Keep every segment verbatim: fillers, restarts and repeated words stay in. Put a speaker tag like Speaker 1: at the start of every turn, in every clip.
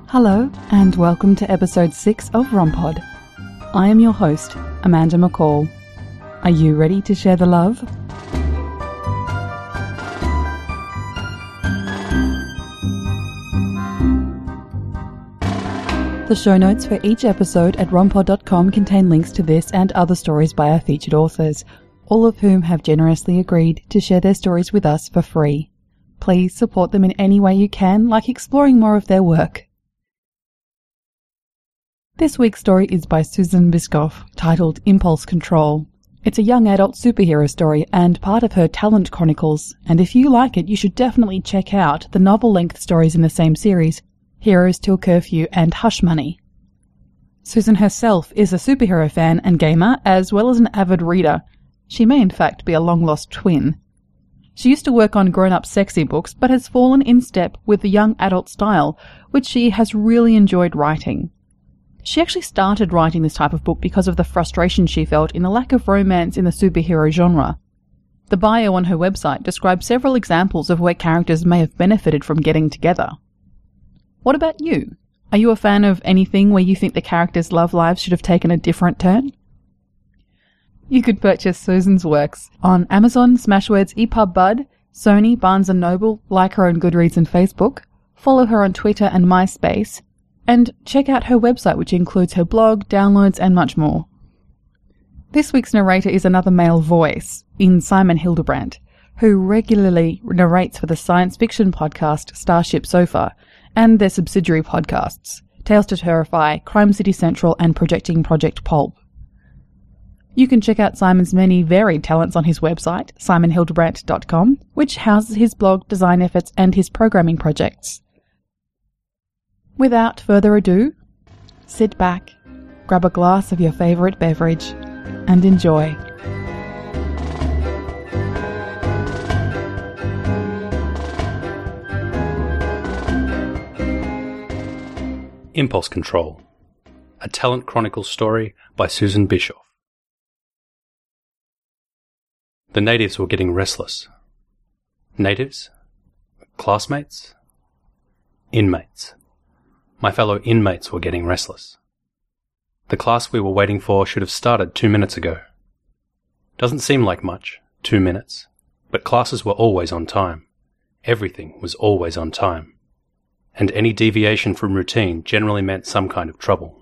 Speaker 1: Hello, and welcome to episode six of RomPod. I am your host, Amanda McCall. Are you ready to share the love? The show notes for each episode at rompod dot com contain links to this and other stories by our featured authors, all of whom have generously agreed to share their stories with us for free. Please support them in any way you can, like exploring more of their work. This week's story is by Susan Bischoff, titled Impulse Control. It's a young adult superhero story and part of her Talent Chronicles, and if you like it, you should definitely check out the novel-length stories in the same series, Heroes Till Curfew and Hush Money. Susan herself is a superhero fan and gamer, as well as an avid reader. She may in fact be a long-lost twin. She used to work on grown-up sexy books, but has fallen in step with the young adult style, which she has really enjoyed writing. She actually started writing this type of book because of the frustration she felt in the lack of romance in the superhero genre. The bio on her website describes several examples of where characters may have benefited from getting together. What about you? Are you a fan of anything where you think the characters' love lives should have taken a different turn? You could purchase Susan's works on Amazon, Smashwords, EPUB Bud, Sony, Barnes and Noble, like her on Goodreads and Facebook, follow her on Twitter and MySpace, and check out her website, which includes her blog, downloads, and much more. This week's narrator is another male voice, in Simon Hildebrandt, who regularly narrates for the science fiction podcast Starship Sofa and their subsidiary podcasts, Tales to Terrify, Crime City Central, and Projecting Project Pulp. You can check out Simon's many varied talents on his website, simon hildebrandt dot com, which houses his blog, design efforts, and his programming projects. Without further ado, sit back, grab a glass of your favourite beverage, and enjoy.
Speaker 2: Impulse Control, a Talent Chronicles story by Susan Bischoff. The natives were getting restless. Natives? Classmates? Inmates. My fellow inmates were getting restless. The class we were waiting for should have started two minutes ago. Doesn't seem like much, two minutes, but classes were always on time. Everything was always on time. And any deviation from routine generally meant some kind of trouble.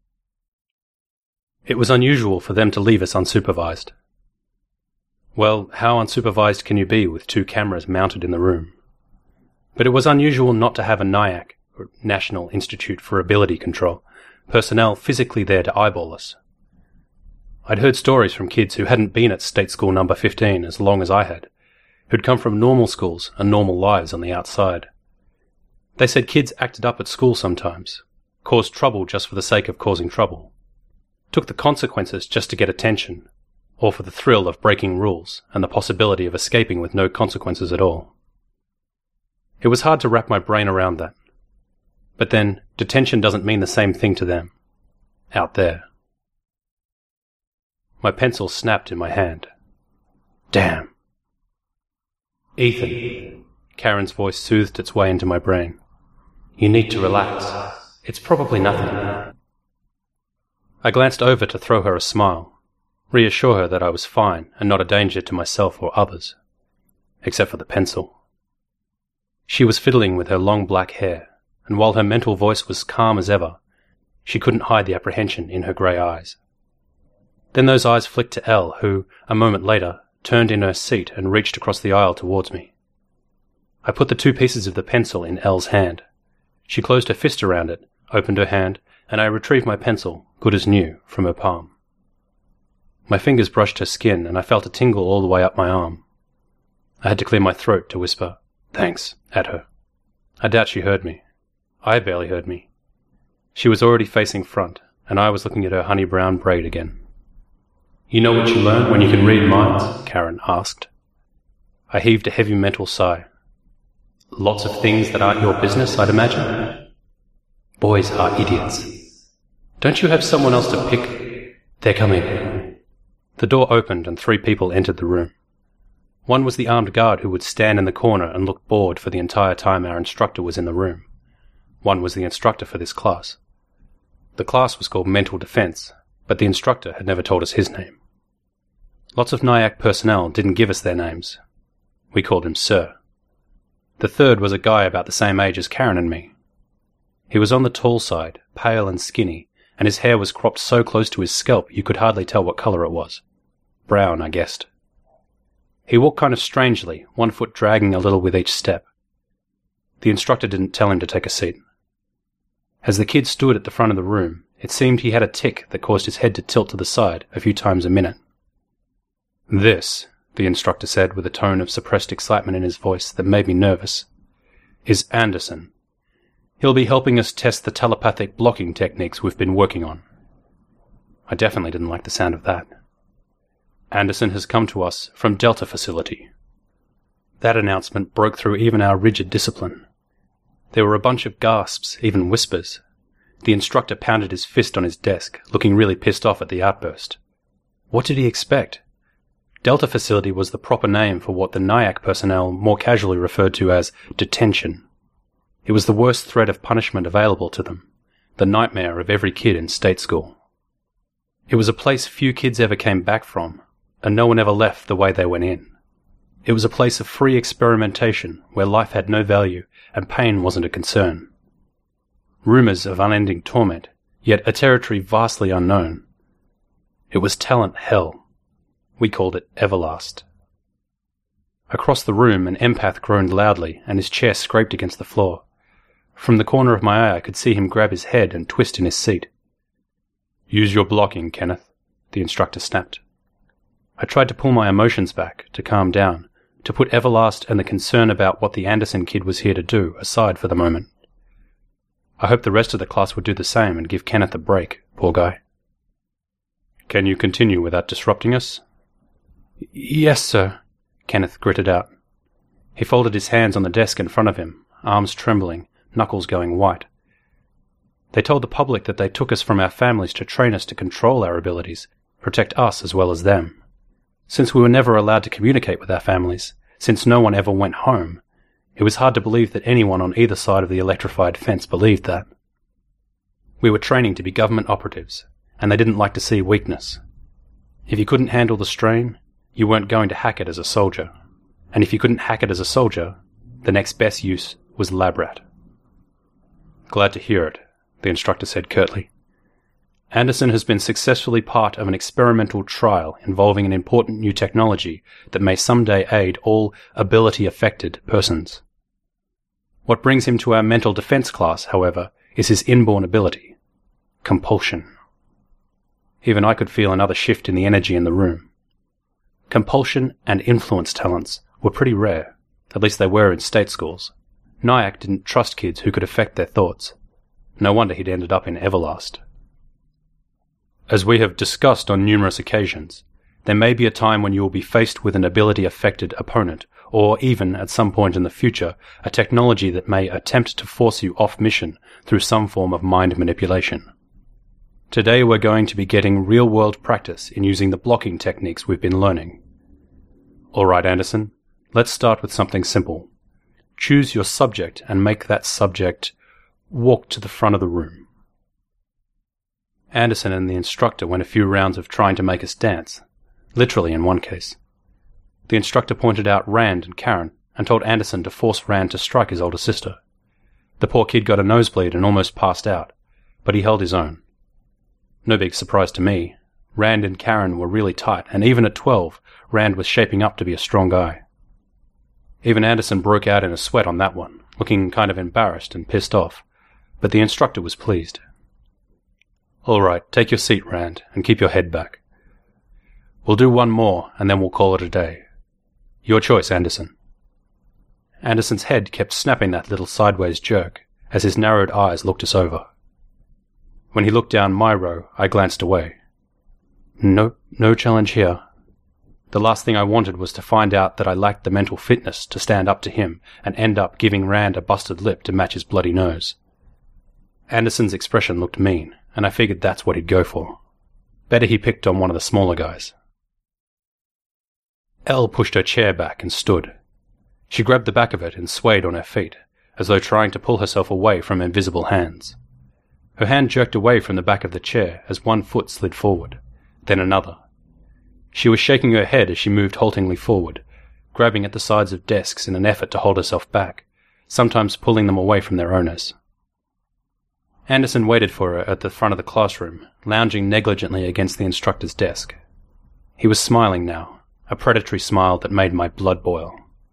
Speaker 2: It was unusual for them to leave us unsupervised. Well, how unsupervised can you be with two cameras mounted in the room? But it was unusual not to have a NIAC, or National Institute for Ability Control, personnel physically there to eyeball us. I'd heard stories from kids who hadn't been at State School number fifteen as long as I had, who'd come from normal schools and normal lives on the outside. They said kids acted up at school sometimes, caused trouble just for the sake of causing trouble, took the consequences just to get attention, or for the thrill of breaking rules and the possibility of escaping with no consequences at all. It was hard to wrap my brain around that. But then, detention doesn't mean the same thing to them. Out there. My pencil snapped in my hand. Damn. Ethan. Karen's voice soothed its way into my brain. You need to relax. It's probably nothing. I glanced over to throw her a smile, reassure her that I was fine and not a danger to myself or others, except for the pencil. She was fiddling with her long black hair, and while her mental voice was calm as ever, she couldn't hide the apprehension in her grey eyes. Then those eyes flicked to Elle, who, a moment later, turned in her seat and reached across the aisle towards me. I put the two pieces of the pencil in Elle's hand. She closed her fist around it, opened her hand, and I retrieved my pencil, good as new, from her palm. My fingers brushed her skin, and I felt a tingle all the way up my arm. I had to clear my throat to whisper, "Thanks," at her. I doubt she heard me. I barely heard me. She was already facing front, and I was looking at her honey-brown braid again. You know what you learn when you can read minds? Karen asked. I heaved a heavy mental sigh. Lots of things that aren't your business, I'd imagine. Boys are idiots. Don't you have someone else to pick? They're coming. The door opened and three people entered the room. One was the armed guard who would stand in the corner and look bored for the entire time our instructor was in the room. One was the instructor for this class. The class was called Mental Defense, but the instructor had never told us his name. Lots of NIAC personnel didn't give us their names. We called him Sir. The third was a guy about the same age as Karen and me. He was on the tall side, pale and skinny, and his hair was cropped so close to his scalp you could hardly tell what colour it was. Brown, I guessed. He walked kind of strangely, one foot dragging a little with each step. The instructor didn't tell him to take a seat. As the kid stood at the front of the room, it seemed he had a tic that caused his head to tilt to the side a few times a minute. "This," the instructor said with a tone of suppressed excitement in his voice that made me nervous, "is Anderson. He'll be helping us test the telepathic blocking techniques we've been working on." I definitely didn't like the sound of that. "Anderson has come to us from Delta Facility." That announcement broke through even our rigid discipline. There were a bunch of gasps, even whispers. The instructor pounded his fist on his desk, looking really pissed off at the outburst. What did he expect? Delta Facility was the proper name for what the NIAC personnel more casually referred to as detention. It was the worst threat of punishment available to them, the nightmare of every kid in state school. It was a place few kids ever came back from, and no one ever left the way they went in. It was a place of free experimentation where life had no value and pain wasn't a concern. Rumours of unending torment, yet a territory vastly unknown. It was talent hell. We called it Everlast. Across the room, an empath groaned loudly, and his chair scraped against the floor. From the corner of my eye, I could see him grab his head and twist in his seat. "Use your blocking, Kenneth," the instructor snapped. I tried to pull my emotions back, to calm down, to put Everlast and the concern about what the Anderson kid was here to do aside for the moment. I hoped the rest of the class would do the same and give Kenneth a break, poor guy. "Can you continue without disrupting us?" "Yes, sir," Kenneth gritted out. He folded his hands on the desk in front of him, arms trembling, knuckles going white. They told the public that they took us from our families to train us to control our abilities, protect us as well as them. Since we were never allowed to communicate with our families, since no one ever went home, it was hard to believe that anyone on either side of the electrified fence believed that. We were training to be government operatives, and they didn't like to see weakness. If you couldn't handle the strain, you weren't going to hack it as a soldier. And if you couldn't hack it as a soldier, the next best use was lab rat. "Glad to hear it," the instructor said curtly. "Anderson has been successfully part of an experimental trial involving an important new technology that may someday aid all ability-affected persons. What brings him to our mental defense class, however, is his inborn ability. Compulsion." Even I could feel another shift in the energy in the room. Compulsion and influence talents were pretty rare, at least they were in state schools. NIAC didn't trust kids who could affect their thoughts. No wonder he'd ended up in Everlast. "As we have discussed on numerous occasions, there may be a time when you will be faced with an ability-affected opponent, or even, at some point in the future, a technology that may attempt to force you off mission through some form of mind manipulation. Today we're going to be getting real-world practice in using the blocking techniques we've been learning. All right, Anderson, let's start with something simple. Choose your subject and make that subject walk to the front of the room." Anderson and the instructor went a few rounds of trying to make us dance, literally in one case. The instructor pointed out Rand and Karen and told Anderson to force Rand to strike his older sister. The poor kid got a nosebleed and almost passed out, but he held his own. No big surprise to me. Rand and Karen were really tight, and even at twelve, Rand was shaping up to be a strong guy. Even Anderson broke out in a sweat on that one, looking kind of embarrassed and pissed off, but the instructor was pleased. "All right, take your seat, Rand, and keep your head back. We'll do one more, and then we'll call it a day. Your choice, Anderson." Anderson's head kept snapping that little sideways jerk, as his narrowed eyes looked us over. When he looked down my row, I glanced away. Nope, no challenge here. The last thing I wanted was to find out that I lacked the mental fitness to stand up to him and end up giving Rand a busted lip to match his bloody nose. Anderson's expression looked mean, and I figured that's what he'd go for. Better he picked on one of the smaller guys. Elle pushed her chair back and stood. She grabbed the back of it and swayed on her feet, as though trying to pull herself away from invisible hands. Her hand jerked away from the back of the chair as one foot slid forward, then another. She was shaking her head as she moved haltingly forward, grabbing at the sides of desks in an effort to hold herself back, sometimes pulling them away from their owners. Anderson waited for her at the front of the classroom, lounging negligently against the instructor's desk. He was smiling now, a predatory smile that made my blood boil.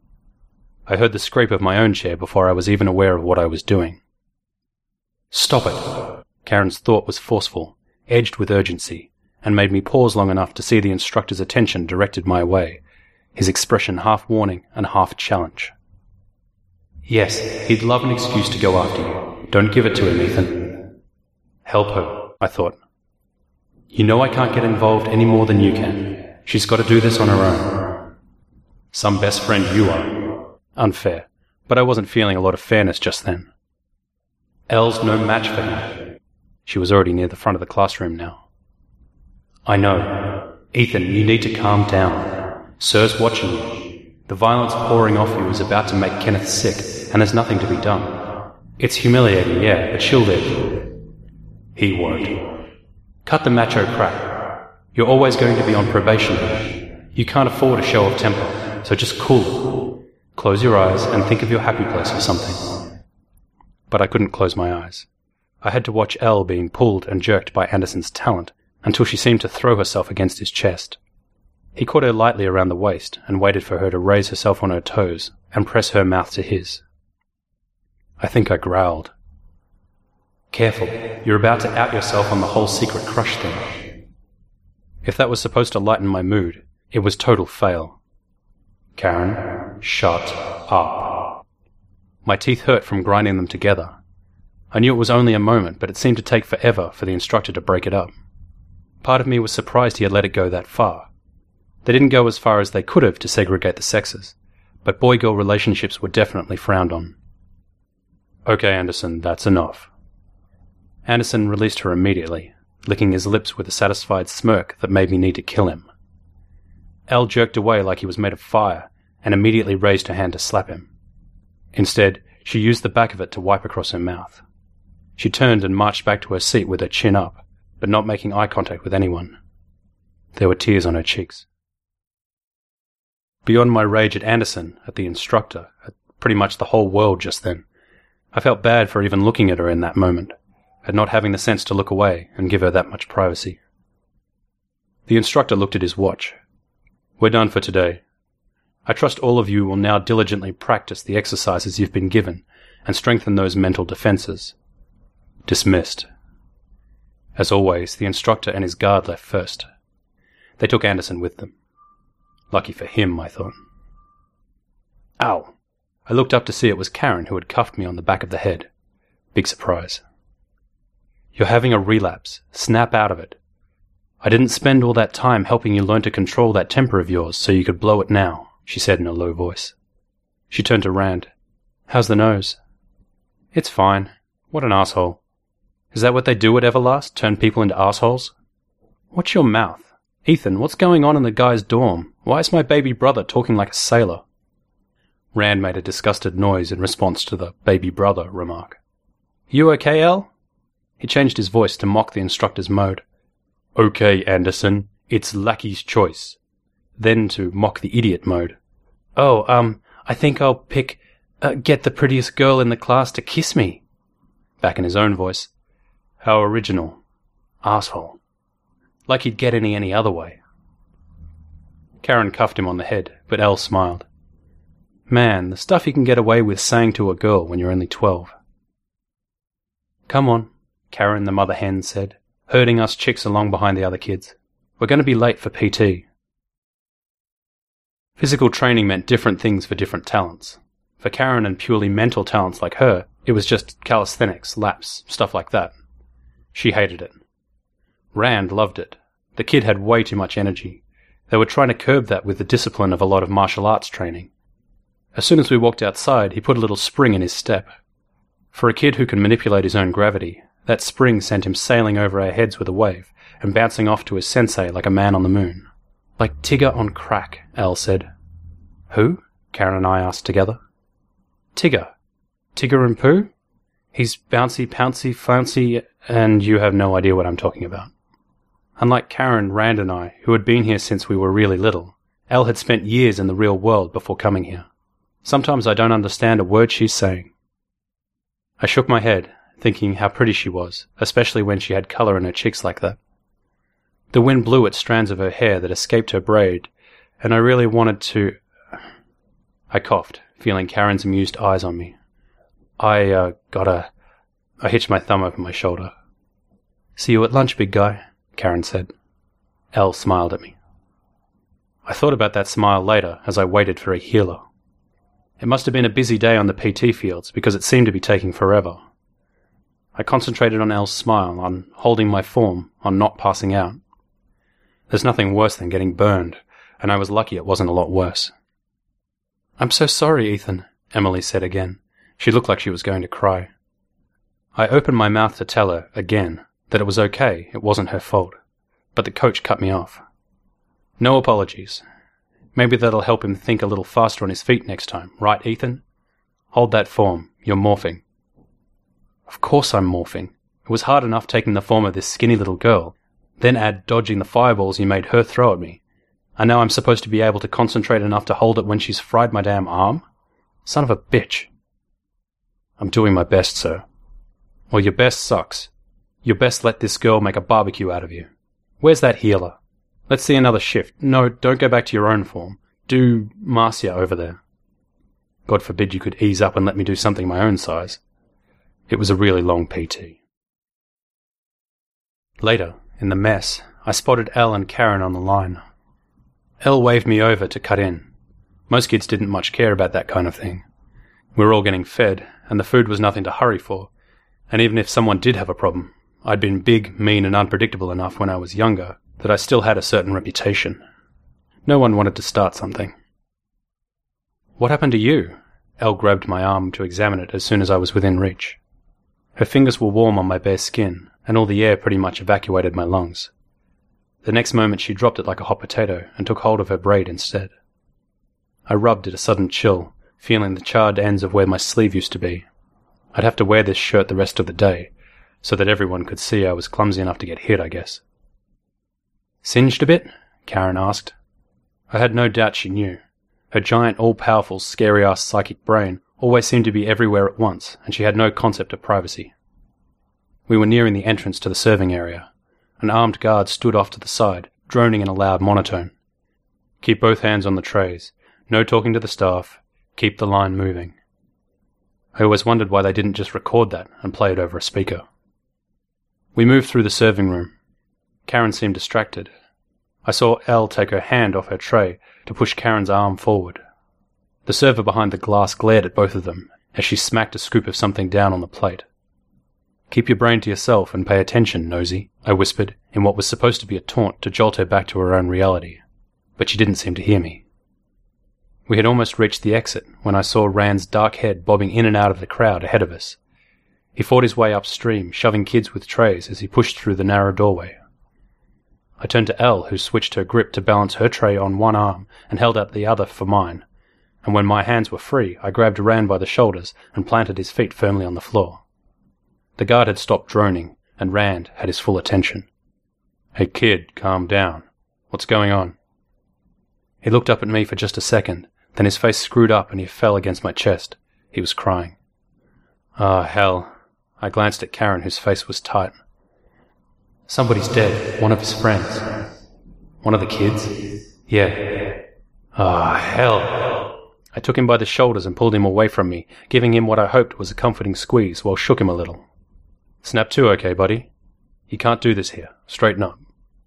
Speaker 2: I heard the scrape of my own chair before I was even aware of what I was doing. "Stop it!" Karen's thought was forceful, edged with urgency, and made me pause long enough to see the instructor's attention directed my way, his expression half warning and half challenge. "Yes, he'd love an excuse to go after you. Don't give it to him, Ethan." "Help her," I thought. "You know I can't get involved any more than you can. She's got to do this on her own." "Some best friend you are." Unfair, but I wasn't feeling a lot of fairness just then. "Elle's no match for him." She was already near the front of the classroom now. "I know. Ethan, you need to calm down. Sir's watching you. The violence pouring off you is about to make Kenneth sick, and there's nothing to be done. It's humiliating, yeah, but she'll live." "He won't." "Cut the macho crap. You're always going to be on probation here. You can't afford a show of temper, so just cool it. Close your eyes and think of your happy place or something." But I couldn't close my eyes. I had to watch Elle being pulled and jerked by Anderson's talent until she seemed to throw herself against his chest. He caught her lightly around the waist and waited for her to raise herself on her toes and press her mouth to his. I think I growled. "Careful, you're about to out yourself on the whole secret crush thing." If that was supposed to lighten my mood, it was total fail. "Karen, shut up." My teeth hurt from grinding them together. I knew it was only a moment, but it seemed to take forever for the instructor to break it up. Part of me was surprised he had let it go that far. They didn't go as far as they could have to segregate the sexes, but boy-girl relationships were definitely frowned on. "Okay, Anderson, that's enough." Anderson released her immediately, licking his lips with a satisfied smirk that made me need to kill him. Elle jerked away like he was made of fire and immediately raised her hand to slap him. Instead, she used the back of it to wipe across her mouth. She turned and marched back to her seat with her chin up, but not making eye contact with anyone. There were tears on her cheeks. Beyond my rage at Anderson, at the instructor, at pretty much the whole world just then, I felt bad for even looking at her in that moment, at not having the sense to look away and give her that much privacy. The instructor looked at his watch. "We're done for today. I trust all of you will now diligently practice the exercises you've been given and strengthen those mental defenses. Dismissed." As always, the instructor and his guard left first. They took Anderson with them. Lucky for him, I thought. Ow! I looked up to see it was Karen who had cuffed me on the back of the head. Big surprise. "You're having a relapse. Snap out of it. I didn't spend all that time helping you learn to control that temper of yours so you could blow it now," she said in a low voice. She turned to Rand. "How's the nose?" "It's fine. What an asshole. Is that what they do at Everlast, turn people into assholes?" "Watch your mouth. Ethan, what's going on in the guy's dorm? Why is my baby brother talking like a sailor?" Rand made a disgusted noise in response to the baby brother remark. "You okay, Elle?" He changed his voice to mock the instructor's mode. "Okay, Anderson, it's Lackey's choice." Then to mock the idiot mode. "Oh, um, I think I'll pick, uh, get the prettiest girl in the class to kiss me." Back in his own voice. "How original. Asshole. Like he'd get any any other way." Karen cuffed him on the head, but Elle smiled. Man, the stuff you can get away with saying to a girl when you're only twelve. "Come on," Karen the mother hen said, herding us chicks along behind the other kids. "We're going to be late for P T." Physical training meant different things for different talents. For Karen and purely mental talents like her, it was just calisthenics, laps, stuff like that. She hated it. Rand loved it. The kid had way too much energy. They were trying to curb that with the discipline of a lot of martial arts training. As soon as we walked outside, he put a little spring in his step. For a kid who can manipulate his own gravity, that spring sent him sailing over our heads with a wave and bouncing off to his sensei like a man on the moon. "Like Tigger on crack," Elle said. "Who?" Karen and I asked together. "Tigger. Tigger and Pooh? He's bouncy, pouncy, flouncy, and you have no idea what I'm talking about. Unlike Karen, Rand and I, who had been here since we were really little, Elle had spent years in the real world before coming here. Sometimes I don't understand a word she's saying. I shook my head, thinking how pretty she was, especially when she had colour in her cheeks like that. The wind blew at strands of her hair that escaped her braid, and I really wanted to... I coughed, feeling Karen's amused eyes on me. I, uh, gotta... I hitched my thumb over my shoulder. See you at lunch, big guy, Karen said. Elle smiled at me. I thought about that smile later as I waited for a healer. It must have been a busy day on the P T fields because it seemed to be taking forever. I concentrated on Elle's smile, on holding my form, on not passing out. There's nothing worse than getting burned, and I was lucky it wasn't a lot worse. I'm so sorry, Ethan, Emily said again. She looked like she was going to cry. I opened my mouth to tell her, again, that it was okay, it wasn't her fault, but the coach cut me off. No apologies. Maybe that'll help him think a little faster on his feet next time, right, Ethan? Hold that form, you're morphing. Of course I'm morphing. It was hard enough taking the form of this skinny little girl, then add dodging the fireballs you made her throw at me. And now I'm supposed to be able to concentrate enough to hold it when she's fried my damn arm? Son of a bitch. I'm doing my best, sir. Well, your best sucks. Your best let this girl make a barbecue out of you. Where's that healer? Let's see another shift. No, don't go back to your own form. Do Marcia over there. God forbid you could ease up and let me do something my own size. It was a really long P T. Later, in the mess, I spotted Elle and Karen on the line. Elle waved me over to cut in. Most kids didn't much care about that kind of thing. We were all getting fed, and the food was nothing to hurry for, and even if someone did have a problem, I'd been big, mean, and unpredictable enough when I was younger that I still had a certain reputation. No one wanted to start something. What happened to you? Elle grabbed my arm to examine it as soon as I was within reach. Her fingers were warm on my bare skin, and all the air pretty much evacuated my lungs. The next moment she dropped it like a hot potato and took hold of her braid instead. I rubbed at a sudden chill, feeling the charred ends of where my sleeve used to be. I'd have to wear this shirt the rest of the day, so that everyone could see I was clumsy enough to get hit, I guess. Singed a bit? Karen asked. I had no doubt she knew. Her giant, all-powerful, scary-ass psychic brain always seemed to be everywhere at once, and she had no concept of privacy. We were nearing the entrance to the serving area. An armed guard stood off to the side, droning in a loud monotone. Keep both hands on the trays. No talking to the staff. Keep the line moving. I always wondered why they didn't just record that and play it over a speaker. We moved through the serving room. Karen seemed distracted. I saw Elle take her hand off her tray to push Karen's arm forward. The server behind the glass glared at both of them as she smacked a scoop of something down on the plate. Keep your brain to yourself and pay attention, nosy, I whispered in what was supposed to be a taunt to jolt her back to her own reality, but she didn't seem to hear me. We had almost reached the exit when I saw Rand's dark head bobbing in and out of the crowd ahead of us. He fought his way upstream, shoving kids with trays as he pushed through the narrow doorway. I turned to Elle, who switched her grip to balance her tray on one arm and held out the other for mine, and when my hands were free, I grabbed Rand by the shoulders and planted his feet firmly on the floor. The guard had stopped droning, and Rand had his full attention. Hey kid, calm down. What's going on? He looked up at me for just a second, then his face screwed up and he fell against my chest. He was crying. Ah, hell. I glanced at Karen, whose face was tight. Somebody's dead. One of his friends. One of the kids? Yeah. Ah, hell. I took him by the shoulders and pulled him away from me, giving him what I hoped was a comforting squeeze while shook him a little. Snap to, okay, buddy? You can't do this here. Straighten up.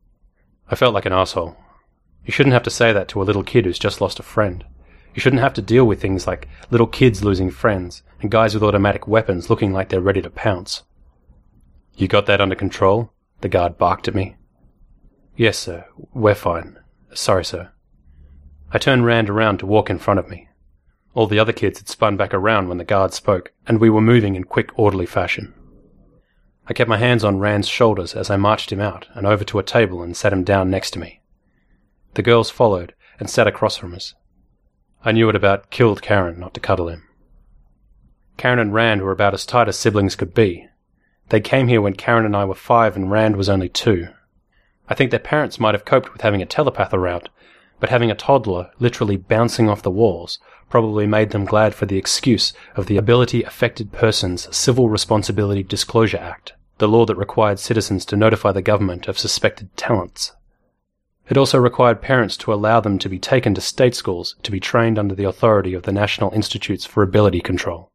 Speaker 2: I felt like an asshole. You shouldn't have to say that to a little kid who's just lost a friend. You shouldn't have to deal with things like little kids losing friends and guys with automatic weapons looking like they're ready to pounce. You got that under control? The guard barked at me. Yes, sir. We're fine. Sorry, sir. I turned Rand around to walk in front of me. All the other kids had spun back around when the guard spoke, and we were moving in quick, orderly fashion. I kept my hands on Rand's shoulders as I marched him out and over to a table and sat him down next to me. The girls followed and sat across from us. I knew it about killed Karen not to cuddle him. Karen and Rand were about as tight as siblings could be. They came here when Karen and I were five and Rand was only two. I think their parents might have coped with having a telepath around, but having a toddler literally bouncing off the walls probably made them glad for the excuse of the Ability Affected Persons Civil Responsibility Disclosure Act, the law that required citizens to notify the government of suspected talents. It also required parents to allow them to be taken to state schools to be trained under the authority of the National Institutes for Ability Control.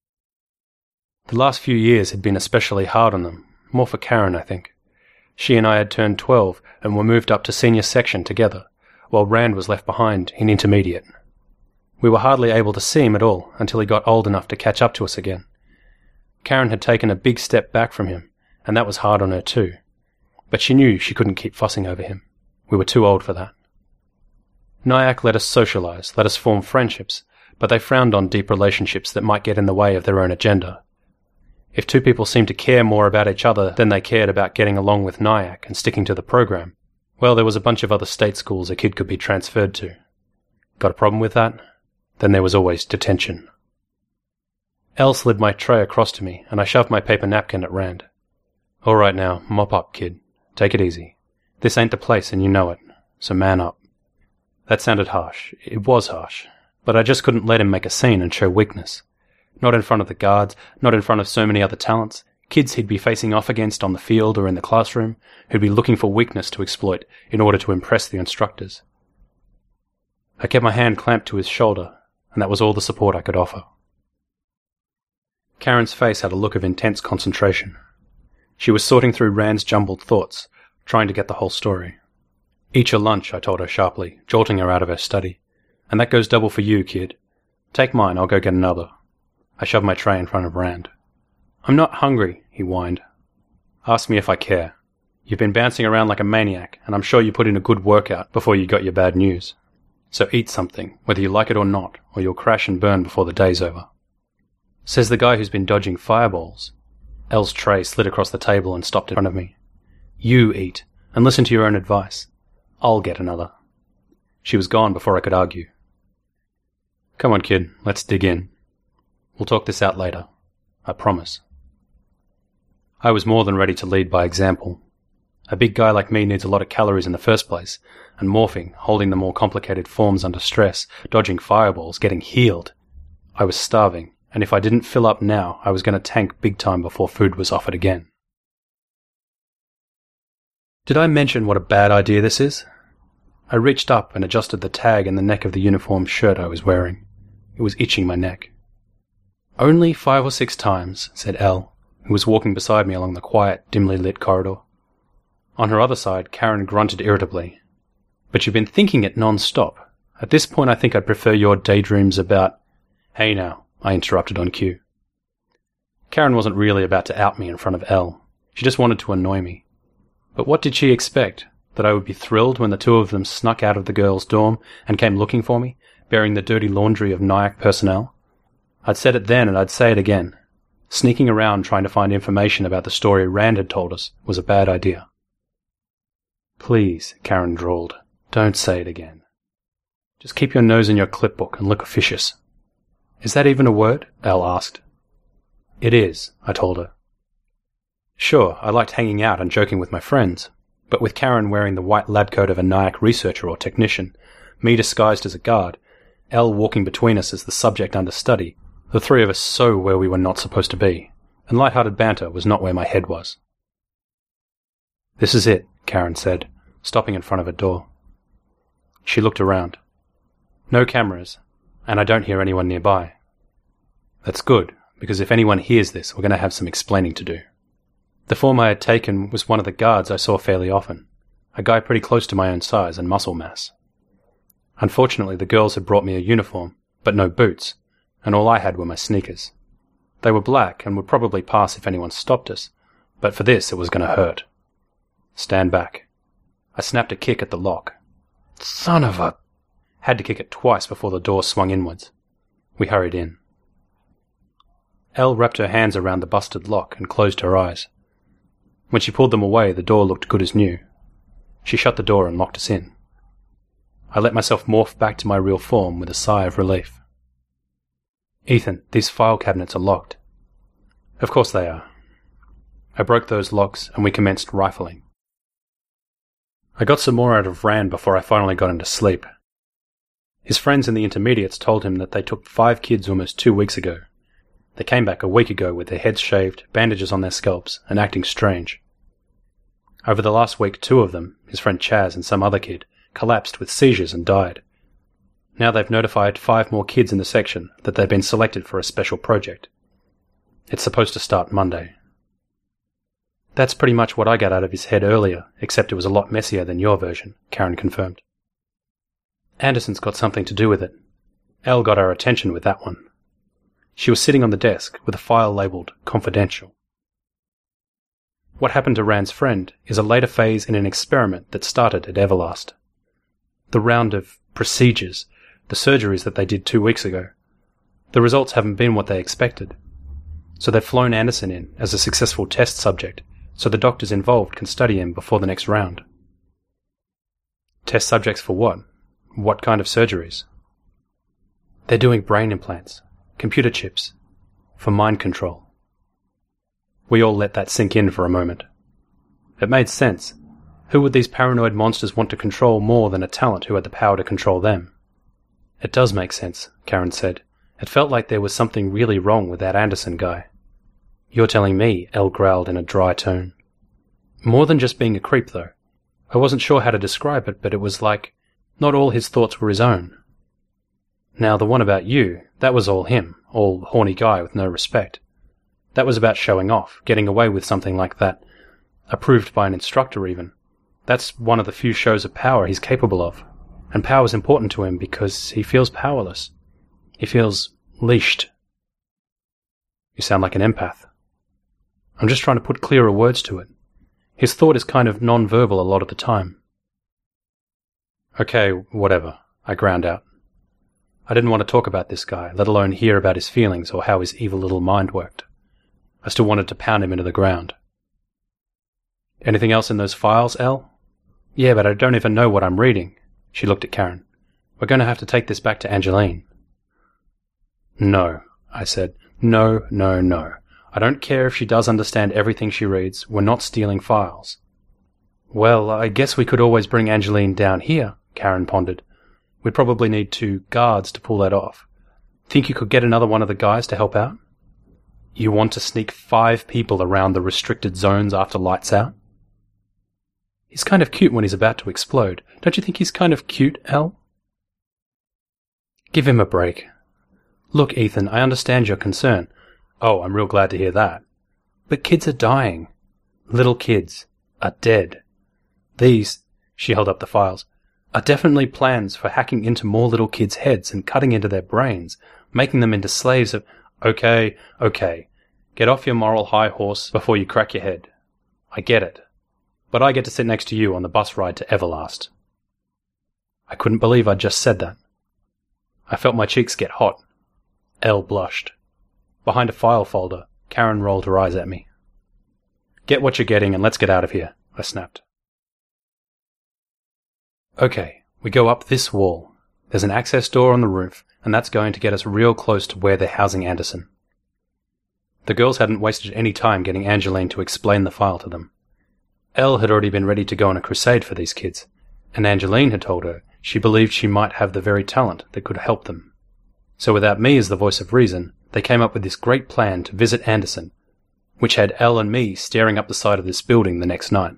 Speaker 2: The last few years had been especially hard on them, more for Karen, I think. She and I had turned twelve and were moved up to senior section together, while Rand was left behind in intermediate. We were hardly able to see him at all until he got old enough to catch up to us again. Karen had taken a big step back from him, and that was hard on her too. But she knew she couldn't keep fussing over him. We were too old for that. Nyack let us socialize, let us form friendships, but they frowned on deep relationships that might get in the way of their own agenda. If two people seemed to care more about each other than they cared about getting along with Nyack and sticking to the program, well, there was a bunch of other state schools a kid could be transferred to. Got a problem with that? Then there was always detention. Elle slid my tray across to me, and I shoved my paper napkin at Rand. All right now, mop up, kid. Take it easy. This ain't the place, and you know it, so man up. That sounded harsh. It was harsh. But I just couldn't let him make a scene and show weakness. Not in front of the guards, not in front of so many other talents, kids he'd be facing off against on the field or in the classroom, who'd be looking for weakness to exploit in order to impress the instructors. I kept my hand clamped to his shoulder, and that was all the support I could offer. Karen's face had a look of intense concentration. She was sorting through Rand's jumbled thoughts, trying to get the whole story. Eat your lunch, I told her sharply, jolting her out of her study. And that goes double for you, kid. Take mine, I'll go get another. I shoved my tray in front of Rand. I'm not hungry, he whined. Ask me if I care. You've been bouncing around like a maniac, and I'm sure you put in a good workout before you got your bad news. So eat something, whether you like it or not, or you'll crash and burn before the day's over. Says the guy who's been dodging fireballs. Elle's tray slid across the table and stopped in front of me. You eat, and listen to your own advice. I'll get another. She was gone before I could argue. Come on, kid, let's dig in. We'll talk this out later. I promise. I was more than ready to lead by example. A big guy like me needs a lot of calories in the first place, and morphing, holding the more complicated forms under stress, dodging fireballs, getting healed. I was starving, and if I didn't fill up now, I was going to tank big time before food was offered again. Did I mention what a bad idea this is? I reached up and adjusted the tag in the neck of the uniform shirt I was wearing. It was itching my neck. Only five or six times, said Elle, who was walking beside me along the quiet, dimly lit corridor. On her other side, Karen grunted irritably. But you've been thinking it non-stop. At this point I think I'd prefer your daydreams about... Hey now, I interrupted on cue. Karen wasn't really about to out me in front of Elle. She just wanted to annoy me. But what did she expect? That I would be thrilled when the two of them snuck out of the girls' dorm and came looking for me, bearing the dirty laundry of Nyack personnel? I'd said it then and I'd say it again. Sneaking around trying to find information about the story Rand had told us was a bad idea. Please, Karen drawled, don't say it again. Just keep your nose in your clipbook and look officious. Is that even a word? Elle asked. It is, I told her. Sure, I liked hanging out and joking with my friends, but with Karen wearing the white lab coat of a Nyack researcher or technician, me disguised as a guard, Elle walking between us as the subject under study, the three of us so where we were not supposed to be, and light-hearted banter was not where my head was. This is it, Karen said, stopping in front of a door. She looked around. No cameras, and I don't hear anyone nearby. That's good, because if anyone hears this, we're going to have some explaining to do. The form I had taken was one of the guards I saw fairly often, a guy pretty close to my own size and muscle mass. Unfortunately, the girls had brought me a uniform, but no boots, and all I had were my sneakers. They were black and would probably pass if anyone stopped us, but for this it was going to hurt. Stand back. I snapped a kick at the lock. Son of a... Had to kick it twice before the door swung inwards. We hurried in. Elle wrapped her hands around the busted lock and closed her eyes. When she pulled them away, the door looked good as new. She shut the door and locked us in. I let myself morph back to my real form with a sigh of relief. Ethan, these file cabinets are locked. Of course they are. I broke those locks and we commenced rifling. I got some more out of Rand before I finally got him to sleep. His friends in the intermediates told him that they took five kids almost two weeks ago. They came back a week ago with their heads shaved, bandages on their scalps, and acting strange. Over the last week, two of them, his friend Chaz and some other kid, collapsed with seizures and died. Now they've notified five more kids in the section that they've been selected for a special project. It's supposed to start Monday. That's pretty much what I got out of his head earlier, except it was a lot messier than your version, Karen confirmed. Anderson's got something to do with it. Elle got our attention with that one. She was sitting on the desk with a file labelled Confidential. What happened to Rand's friend is a later phase in an experiment that started at Everlast. The round of procedures, the surgeries that they did two weeks ago. The results haven't been what they expected. So they've flown Anderson in as a successful test subject so the doctors involved can study him before the next round. Test subjects for what? What kind of surgeries? They're doing brain implants, computer chips, for mind control. We all let that sink in for a moment. It made sense. Who would these paranoid monsters want to control more than a talent who had the power to control them? It does make sense, Karen said. It felt like there was something really wrong with that Anderson guy. You're telling me, Elle growled in a dry tone. More than just being a creep, though. I wasn't sure how to describe it, but it was like not all his thoughts were his own. Now, the one about you, that was all him, all horny guy with no respect. That was about showing off, getting away with something like that. Approved by an instructor, even. That's one of the few shows of power he's capable of. And power's important to him because he feels powerless. He feels leashed. You sound like an empath. I'm just trying to put clearer words to it. His thought is kind of non-verbal a lot of the time. Okay, whatever, I ground out. I didn't want to talk about this guy, let alone hear about his feelings or how his evil little mind worked. I still wanted to pound him into the ground. Anything else in those files, Elle? Yeah, but I don't even know what I'm reading. She looked at Karen. We're going to have to take this back to Angeline. No, I said. No, no, no. I don't care if she does understand everything she reads. We're not stealing files. Well, I guess we could always bring Angeline down here, Karen pondered. We'd probably need two guards to pull that off. Think you could get another one of the guys to help out? You want to sneak five people around the restricted zones after lights out? He's kind of cute when he's about to explode. Don't you think he's kind of cute, Elle? Give him a break. Look, Ethan, I understand your concern. Oh, I'm real glad to hear that. But kids are dying. Little kids are dead. These, she held up the files, are definitely plans for hacking into more little kids' heads and cutting into their brains, making them into slaves of... Okay, okay. Get off your moral high horse before you crack your head. I get it. But I get to sit next to you on the bus ride to Everlast. I couldn't believe I'd just said that. I felt my cheeks get hot. Elle blushed. Behind a file folder, Karen rolled her eyes at me. Get what you're getting and let's get out of here, I snapped. Okay, we go up this wall. There's an access door on the roof, and that's going to get us real close to where they're housing Anderson. The girls hadn't wasted any time getting Angeline to explain the file to them. Elle had already been ready to go on a crusade for these kids, and Angeline had told her she believed she might have the very talent that could help them. So without me as the voice of reason, they came up with this great plan to visit Anderson, which had Elle and me staring up the side of this building the next night.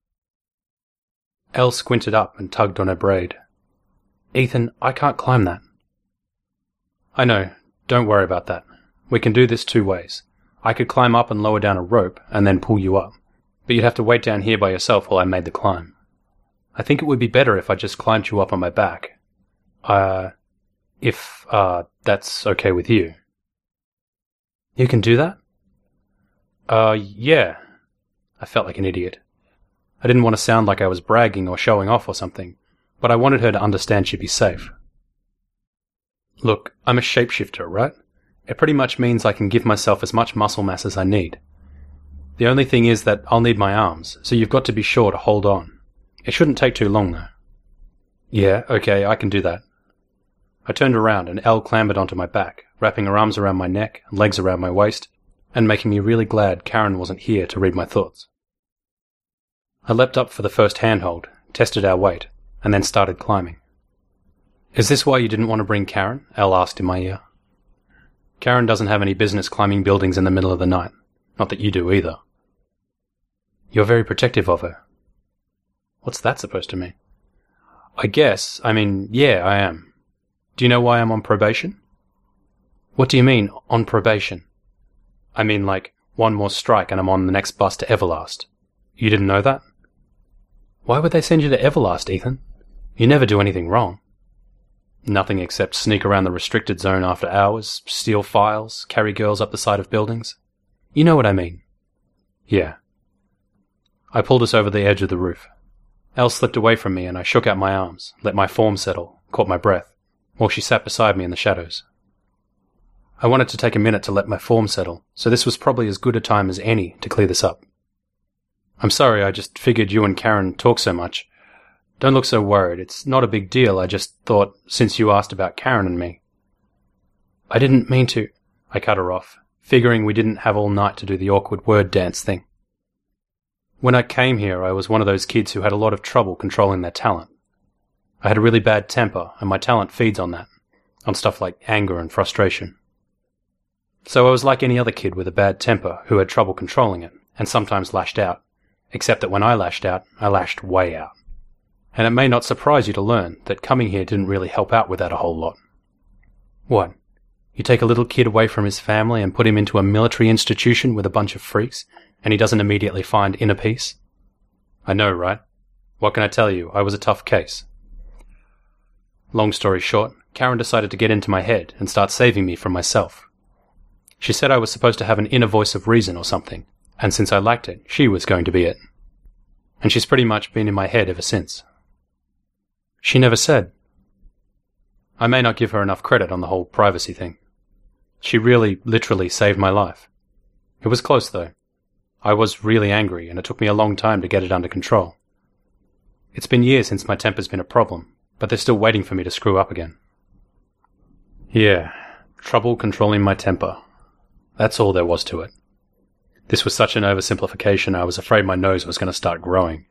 Speaker 2: Elle squinted up and tugged on her braid. Ethan, I can't climb that. I know. Don't worry about that. We can do this two ways. I could climb up and lower down a rope and then pull you up, but you'd have to wait down here by yourself while I made the climb. I think it would be better if I just climbed you up on my back. Uh, if, uh, that's okay with you. You can do that? Uh, yeah. I felt like an idiot. I didn't want to sound like I was bragging or showing off or something, but I wanted her to understand she'd be safe. Look, I'm a shapeshifter, right? It pretty much means I can give myself as much muscle mass as I need. The only thing is that I'll need my arms, so you've got to be sure to hold on. It shouldn't take too long, though. Yeah, okay, I can do that. I turned around and Elle clambered onto my back, wrapping her arms around my neck and legs around my waist, and making me really glad Karen wasn't here to read my thoughts. I leapt up for the first handhold, tested our weight, and then started climbing. "Is this why you didn't want to bring Karen?" Elle asked in my ear. "Karen doesn't have any business climbing buildings in the middle of the night. Not that you do either." "You're very protective of her." "What's that supposed to mean?" "I guess, I mean, yeah, I am. Do you know why I'm on probation?" "What do you mean, on probation?" "I mean, like, one more strike and I'm on the next bus to Everlast. You didn't know that?" "Why would they send you to Everlast, Ethan? You never do anything wrong." "Nothing except sneak around the restricted zone after hours, steal files, carry girls up the side of buildings. You know what I mean." "Yeah." I pulled us over the edge of the roof. Elle slipped away from me and I shook out my arms, let my form settle, caught my breath, while she sat beside me in the shadows. I wanted to take a minute to let my form settle, so this was probably as good a time as any to clear this up. "I'm sorry, I just figured you and Karen talk so much. Don't look so worried, it's not a big deal, I just thought, since you asked about Karen and me." "I didn't mean to," I cut her off, figuring we didn't have all night to do the awkward word dance thing. When I came here, I was one of those kids who had a lot of trouble controlling their talent. I had a really bad temper, and my talent feeds on that, on stuff like anger and frustration. So I was like any other kid with a bad temper who had trouble controlling it, and sometimes lashed out, except that when I lashed out, I lashed way out. And it may not surprise you to learn that coming here didn't really help out with that a whole lot. What? You take a little kid away from his family and put him into a military institution with a bunch of freaks, and he doesn't immediately find inner peace? I know, right? What can I tell you? I was a tough case. Long story short, Karen decided to get into my head and start saving me from myself. She said I was supposed to have an inner voice of reason or something, and since I lacked it, she was going to be it. And she's pretty much been in my head ever since. She never said. I may not give her enough credit on the whole privacy thing. She really, literally saved my life. It was close, though. I was really angry, and it took me a long time to get it under control. It's been years since my temper's been a problem, but they're still waiting for me to screw up again. Yeah, trouble controlling my temper. That's all there was to it. This was such an oversimplification, I was afraid my nose was going to start growing.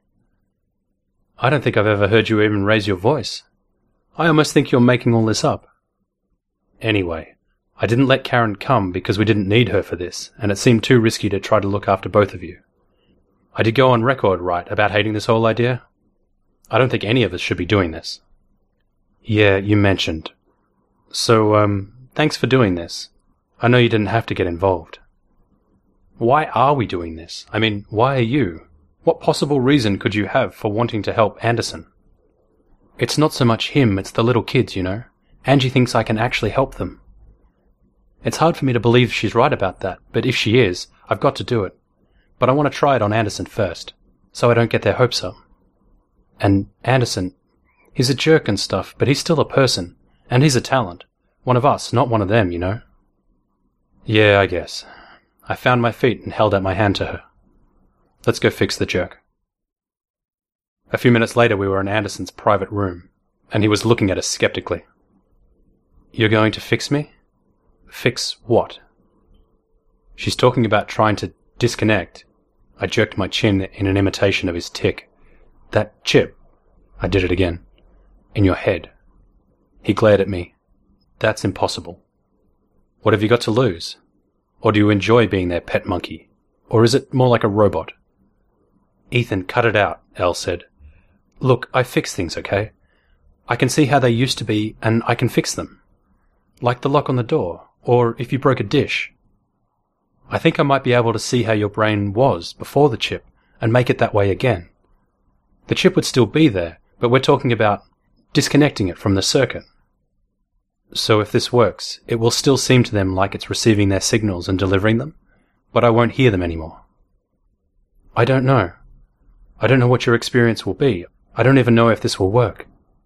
Speaker 2: I don't think I've ever heard you even raise your voice. I almost think you're making all this up. Anyway, I didn't let Karen come because we didn't need her for this, and it seemed too risky to try to look after both of you. I did go on record, right, about hating this whole idea? I don't think any of us should be doing this. Yeah, you mentioned. So, um, thanks for doing this. I know you didn't have to get involved. Why are we doing this? I mean, why are you? What possible reason could you have for wanting to help Anderson? It's not so much him, it's the little kids, you know. Angie thinks I can actually help them. It's hard for me to believe she's right about that, but if she is, I've got to do it. But I want to try it on Anderson first, so I don't get their hopes up. And Anderson, he's a jerk and stuff, but he's still a person, and he's a talent. One of us, not one of them, you know. Yeah, I guess. I found my feet and held out my hand to her. Let's go fix the jerk. A few minutes later we were in Anderson's private room, and he was looking at us skeptically. You're going to fix me? Fix what? She's talking about trying to disconnect. I jerked my chin in an imitation of his tick. That chip. I did it again. In your head. He glared at me. That's impossible. What have you got to lose? Or do you enjoy being their pet monkey? Or is it more like a robot? Ethan, cut it out, Elle said. Look, I fix things, okay? I can see how they used to be, and I can fix them. Like the lock on the door, or if you broke a dish. I think I might be able to see how your brain was before the chip, and make it that way again. The chip would still be there, but we're talking about disconnecting it from the circuit. So if this works, it will still seem to them like it's receiving their signals and delivering them, but I won't hear them anymore. I don't know. I don't know what your experience will be. I don't even know if this will work.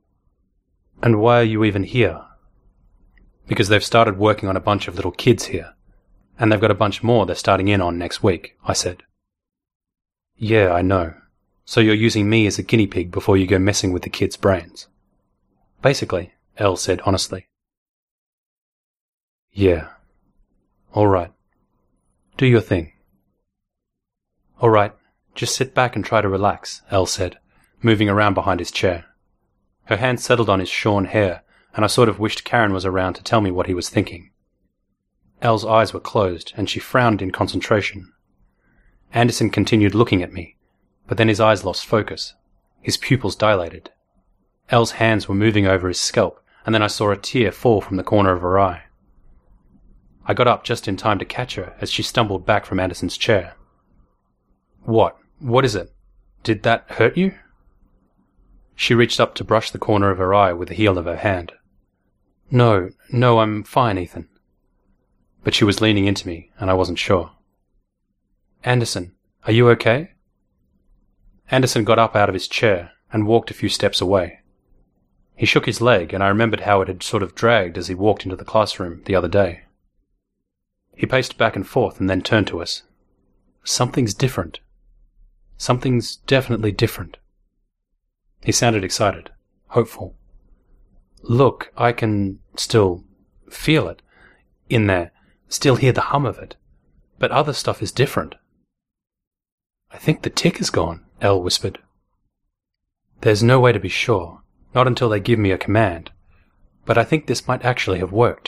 Speaker 2: And why are you even here? Because they've started working on a bunch of little kids here, and they've got a bunch more they're starting in on next week, I said. Yeah, I know. So you're using me as a guinea pig before you go messing with the kids' brains. Basically, Elle said honestly. Yeah. All right. Do your thing. All right. Just sit back and try to relax, Elle said, moving around behind his chair. Her hand settled on his shorn hair, and I sort of wished Karen was around to tell me what he was thinking. Elle's eyes were closed, and she frowned in concentration. Anderson continued looking at me, but then his eyes lost focus. His pupils dilated. Elle's hands were moving over his scalp, and then I saw a tear fall from the corner of her eye. I got up just in time to catch her as she stumbled back from Anderson's chair. What? What is it? Did that hurt you? She reached up to brush the corner of her eye with the heel of her hand. No, no, I'm fine, Ethan. But she was leaning into me, and I wasn't sure. Anderson, are you okay? Anderson got up out of his chair and walked a few steps away. He shook his leg, and I remembered how it had sort of dragged as he walked into the classroom the other day. He paced back and forth and then turned to us. Something's different. Something's definitely different. He sounded excited, hopeful. Look, I can still feel it in there, still hear the hum of it, but other stuff is different. I think the tick is gone, Elle whispered. There's no way to be sure, not until they give me a command, but I think this might actually have worked.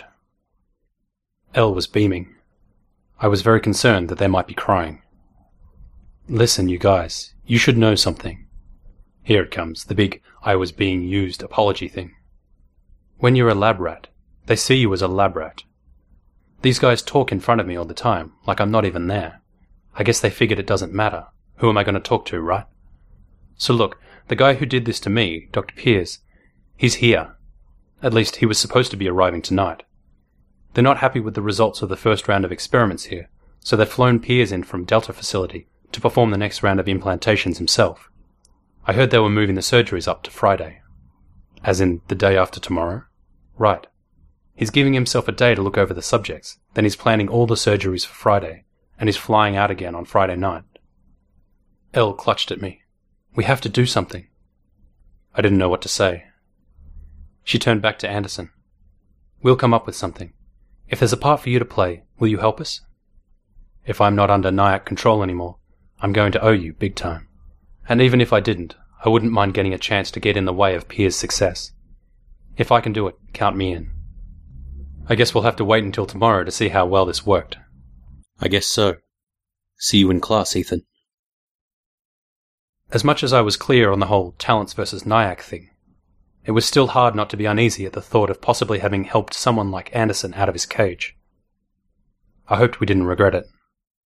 Speaker 2: Elle was beaming. I was very concerned that they might be crying. Listen, you guys, you should know something. Here it comes, the big I was being used apology thing. When you're a lab rat, they see you as a lab rat. These guys talk in front of me all the time, like I'm not even there. I guess they figured it doesn't matter. Who am I going to talk to, right? So look, the guy who did this to me, Doctor Piers, he's here. At least he was supposed to be arriving tonight. They're not happy with the results of the first round of experiments here, so they've flown Piers in from Delta facility to perform the next round of implantations himself. I heard they were moving the surgeries up to Friday. As in the day after tomorrow? Right. He's giving himself a day to look over the subjects, then he's planning all the surgeries for Friday, and he's flying out again on Friday night. Elle clutched at me. We have to do something. I didn't know what to say. She turned back to Anderson. We'll come up with something. If there's a part for you to play, will you help us? If I'm not under Nyack control anymore, I'm going to owe you big time. And even if I didn't, I wouldn't mind getting a chance to get in the way of Piers' success. If I can do it, count me in. I guess we'll have to wait until tomorrow to see how well this worked.
Speaker 3: I guess so. See you in class, Ethan.
Speaker 2: As much as I was clear on the whole talents versus Nyack thing, it was still hard not to be uneasy at the thought of possibly having helped someone like Anderson out of his cage. I hoped we didn't regret it.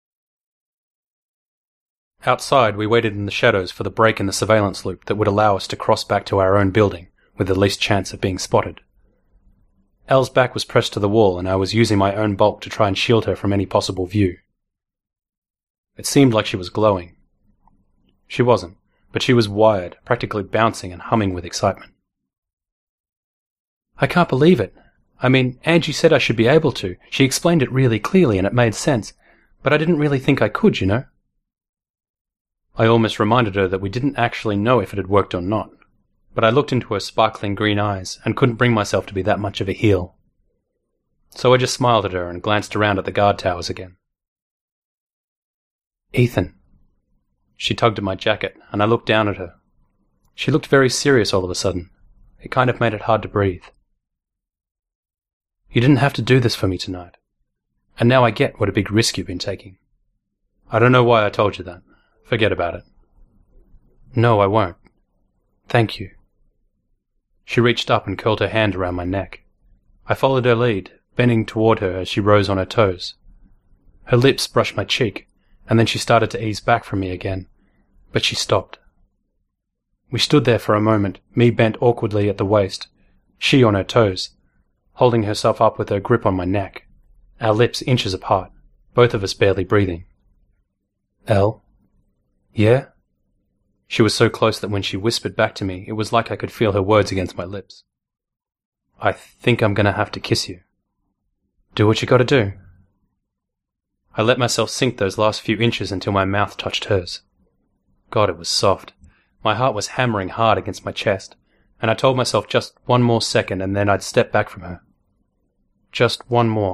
Speaker 2: Outside, we waited in the shadows for the break in the surveillance loop that would allow us to cross back to our own building with the least chance of being spotted. Elle's back was pressed to the wall, and I was using my own bulk to try and shield her from any possible view. It seemed like she was glowing. She wasn't, but she was wired, practically bouncing and humming with excitement. I can't believe it. I mean, Angie said I should be able to. She explained it really clearly and it made sense, but I didn't really think I could, you know. I almost reminded her that we didn't actually know if it had worked or not, but I looked into her sparkling green eyes and couldn't bring myself to be that much of a heel. So I just smiled at her and glanced around at the guard towers again. Ethan. She tugged at my jacket, and I looked down at her. She looked very serious all of a sudden. It kind of made it hard to breathe. You didn't have to do this for me tonight. And now I get what a big risk you've been taking. I don't know why I told you that. Forget about it. No, I won't. Thank you. She reached up and curled her hand around my neck. I followed her lead, bending toward her as she rose on her toes. Her lips brushed my cheek, and then she started to ease back from me again, but she stopped. We stood there for a moment, me bent awkwardly at the waist, she on her toes, holding herself up with her grip on my neck, our lips inches apart, both of us barely breathing. Elle? Yeah? She was so close that when she whispered back to me, it was like I could feel her words against my lips. I think I'm going to have to kiss you. Do what you got to do. I let myself sink those last few inches until my mouth touched hers. God, it was soft. My heart was hammering hard against my chest, and I told myself just one more second and then I'd step back from her. Just one more.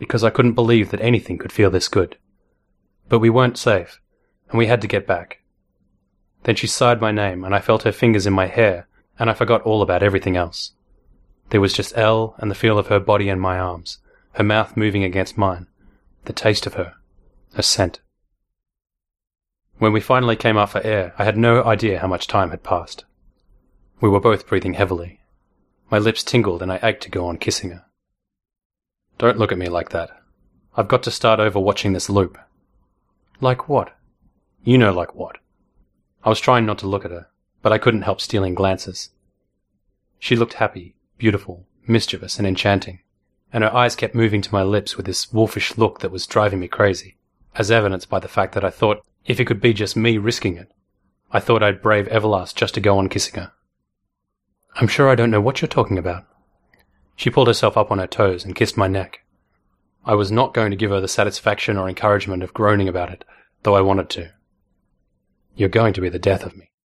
Speaker 2: because I couldn't believe that anything could feel this good. But we weren't safe, and we had to get back. Then she sighed my name, and I felt her fingers in my hair, and I forgot all about everything else. There was just Elle and the feel of her body in my arms, her mouth moving against mine, the taste of her, her scent. When we finally came up for air, I had no idea how much time had passed. We were both breathing heavily. My lips tingled and I ached to go on kissing her. Don't look at me like that. I've got to start over watching this loop. Like what? You know like what. I was trying not to look at her, but I couldn't help stealing glances. She looked happy, beautiful, mischievous, and enchanting, and her eyes kept moving to my lips with this wolfish look that was driving me crazy, as evidenced by the fact that I thought, if it could be just me risking it, I thought I'd brave Everlast just to go on kissing her. I'm sure I don't know what you're talking about. She pulled herself up on her toes and kissed my neck. I was not going to give her the satisfaction or encouragement of groaning about it, though I wanted to. You're going to be the death of me.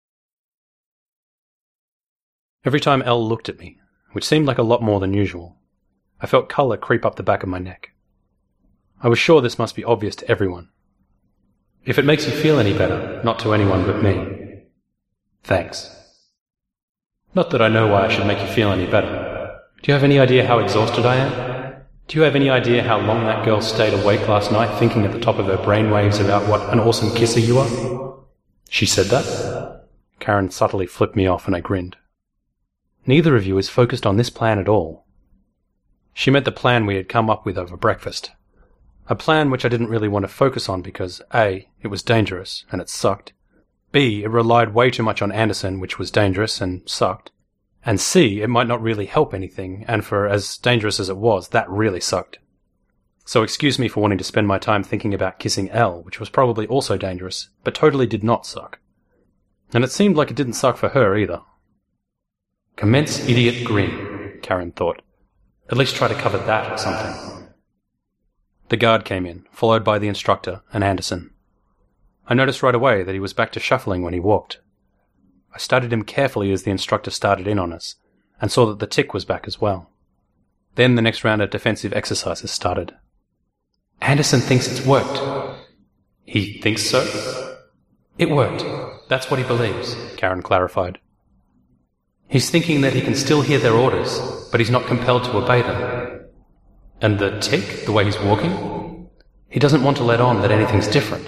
Speaker 2: Every time Elle looked at me, which seemed like a lot more than usual, I felt colour creep up the back of my neck. I was sure this must be obvious to everyone. If it makes you feel any better, not to anyone but me. Thanks. Not that I know why I should make you feel any better. Do you have any idea how exhausted I am? Do you have any idea how long that girl stayed awake last night thinking at the top of her brainwaves about what an awesome kisser you are? She said that? Karen subtly flipped me off and I grinned. Neither of you is focused on this plan at all. She meant the plan we had come up with over breakfast. A plan which I didn't really want to focus on because A, it was dangerous, and it sucked. B, it relied way too much on Anderson, which was dangerous and sucked. And C, it might not really help anything, and for as dangerous as it was, that really sucked. So excuse me for wanting to spend my time thinking about kissing Elle, which was probably also dangerous, but totally did not suck. And it seemed like it didn't suck for her either. Commence idiot grin, Karen thought. At least try to cover that or something. The guard came in, followed by the instructor and Anderson. I noticed right away that he was back to shuffling when he walked. I studied him carefully as the instructor started in on us, and saw that the tick was back as well. Then the next round of defensive exercises started. Anderson thinks it's worked. He thinks so? It worked. That's what he believes, Karen clarified. He's thinking that he can still hear their orders, but he's not compelled to obey them. And the tick, the way he's walking? He doesn't want to let on that anything's different.